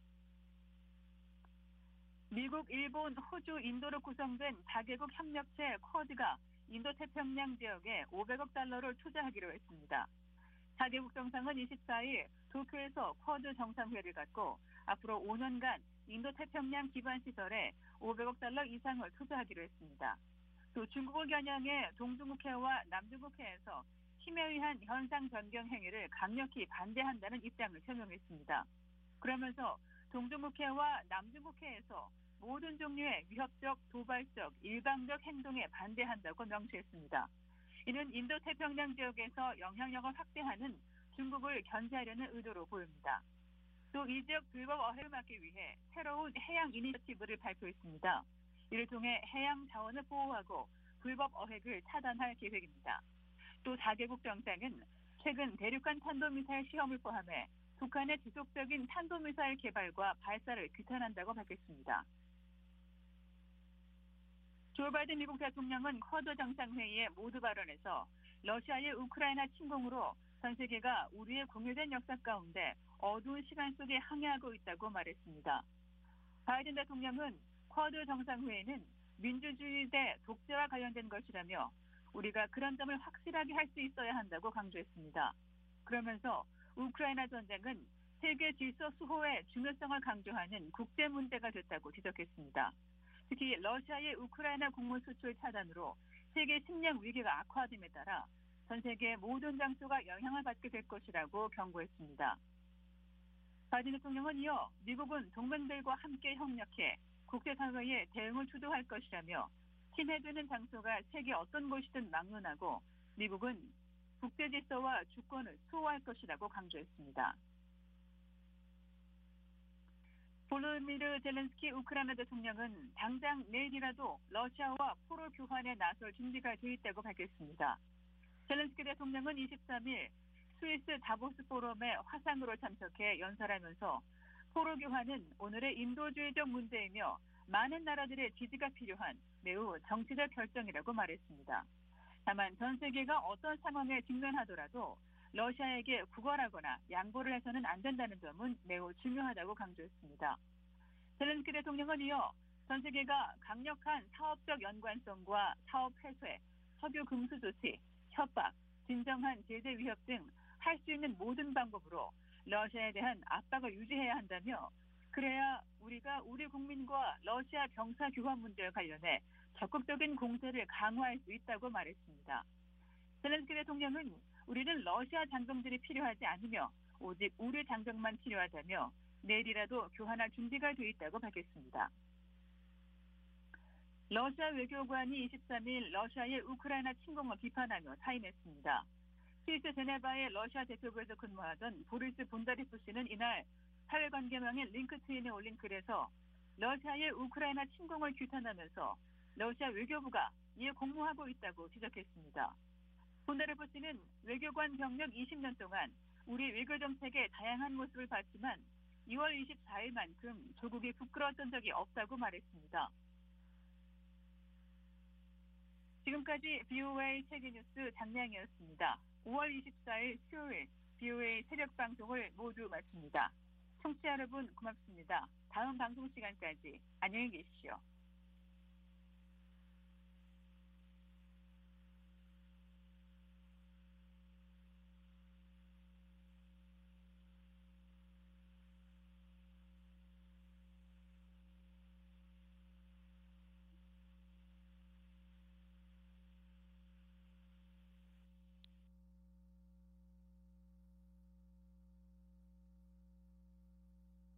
S1: 미국, 일본, 호주, 인도로 구성된 다개국 협력체 쿼드가 인도태평양 지역에 오백억 달러를 투자하기로 했습니다. 다개국 정상은 이십사 일 도쿄에서 쿼드 정상회의를 갖고 앞으로 오 년간 인도태평양 기반 시설에 오백억 달러 이상을 투자하기로 했습니다. 또 중국을 겨냥해 동중국해와 남중국해에서 힘에 의한 현상 변경 행위를 강력히 반대한다는 입장을 표명했습니다. 그러면서 동중국해와 남중국해에서 모든 종류의 위협적, 도발적, 일방적 행동에 반대한다고 명시했습니다. 이는 인도태평양 지역에서 영향력을 확대하는 중국을 견제하려는 의도로 보입니다. 또 이 지역 불법 어획을 막기 위해 새로운 해양 이니셔티브를 발표했습니다. 이를 통해 해양 자원을 보호하고 불법 어획을 차단할 계획입니다. 또 다개국 정상은 최근 대륙간 탄도미사일 시험을 포함해 북한의 지속적인 탄도미사일 개발과 발사를 규탄한다고 밝혔습니다. 조 바이든 미국 대통령은 쿼드 정상회의에 모두 발언에서 러시아의 우크라이나 침공으로 전 세계가 우리의 공유된 역사 가운데 어두운 시간 속에 항해하고 있다고 말했습니다. 바이든 대통령은 쿼드 정상회의는 민주주의 대 독재와 관련된 것이라며 우리가 그런 점을 확실하게 할 수 있어야 한다고 강조했습니다. 그러면서 우크라이나 전쟁은 세계 질서 수호의 중요성을 강조하는 국제 문제가 됐다고 지적했습니다. 특히 러시아의 우크라이나 곡물 수출 차단으로 세계 식량 위기가 악화됨에 따라 전 세계 모든 장소가 영향을 받게 될 것이라고 경고했습니다. 바이든 대통령은 이어 미국은 동맹들과 함께 협력해 국제사회에 대응을 주도할 것이라며 침해되는 장소가 세계 어떤 곳이든 막론하고 미국은 국제질서와 주권을 수호할 것이라고 강조했습니다. 볼로디미르 젤렌스키 우크라이나 대통령은 당장 내일이라도 러시아와 포로 교환에 나설 준비가 돼 있다고 밝혔습니다. 젤렌스키 대통령은 이십삼 일 스위스 다보스 포럼에 화상으로 참석해 연설하면서 포로 교환은 오늘의 인도주의적 문제이며 많은 나라들의 지지가 필요한 매우 정치적 결정이라고 말했습니다. 다만 전 세계가 어떤 상황에 직면하더라도 러시아에게 구걸하거나 양보를 해서는 안 된다는 점은 매우 중요하다고 강조했습니다. 젤렌스키 대통령은 이어 전 세계가 강력한 사업적 연관성과 사업 폐쇄, 석유 금수 조치, 협박, 진정한 제재 위협 등 할 수 있는 모든 방법으로 러시아에 대한 압박을 유지해야 한다며 그래야 우리가 우리 국민과 러시아 병사 교환 문제와 관련해 적극적인 공세를 강화할 수 있다고 말했습니다. 젤렌스키 대통령은 우리는 러시아 장병들이 필요하지 않으며 오직 우리 장병만 필요하다며 내일이라도 교환할 준비가 돼 있다고 밝혔습니다. 러시아 외교관이 이십삼 일 러시아의 우크라이나 침공을 비판하며 사임했습니다. 스위스 제네바의 러시아 대표부에서 근무하던 보리스 본다리프 씨는 이날 사회관계망인 링크트인에 올린 글에서 러시아의 우크라이나 침공을 규탄하면서 러시아 외교부가 이에 공모하고 있다고 지적했습니다. 본다리프 씨는 외교관 경력 이십 년 동안 우리 외교 정책의 다양한 모습을 봤지만 이월 이십사일만큼 조국이 부끄러웠던 적이 없다고 말했습니다. 지금까지 비오에이 세계뉴스 장량이었습니다. 오월 이십사일 수요일 비오에이 새벽 방송을 모두 마칩니다. 청취자 여러분 고맙습니다. 다음 방송 시간까지 안녕히 계십시오.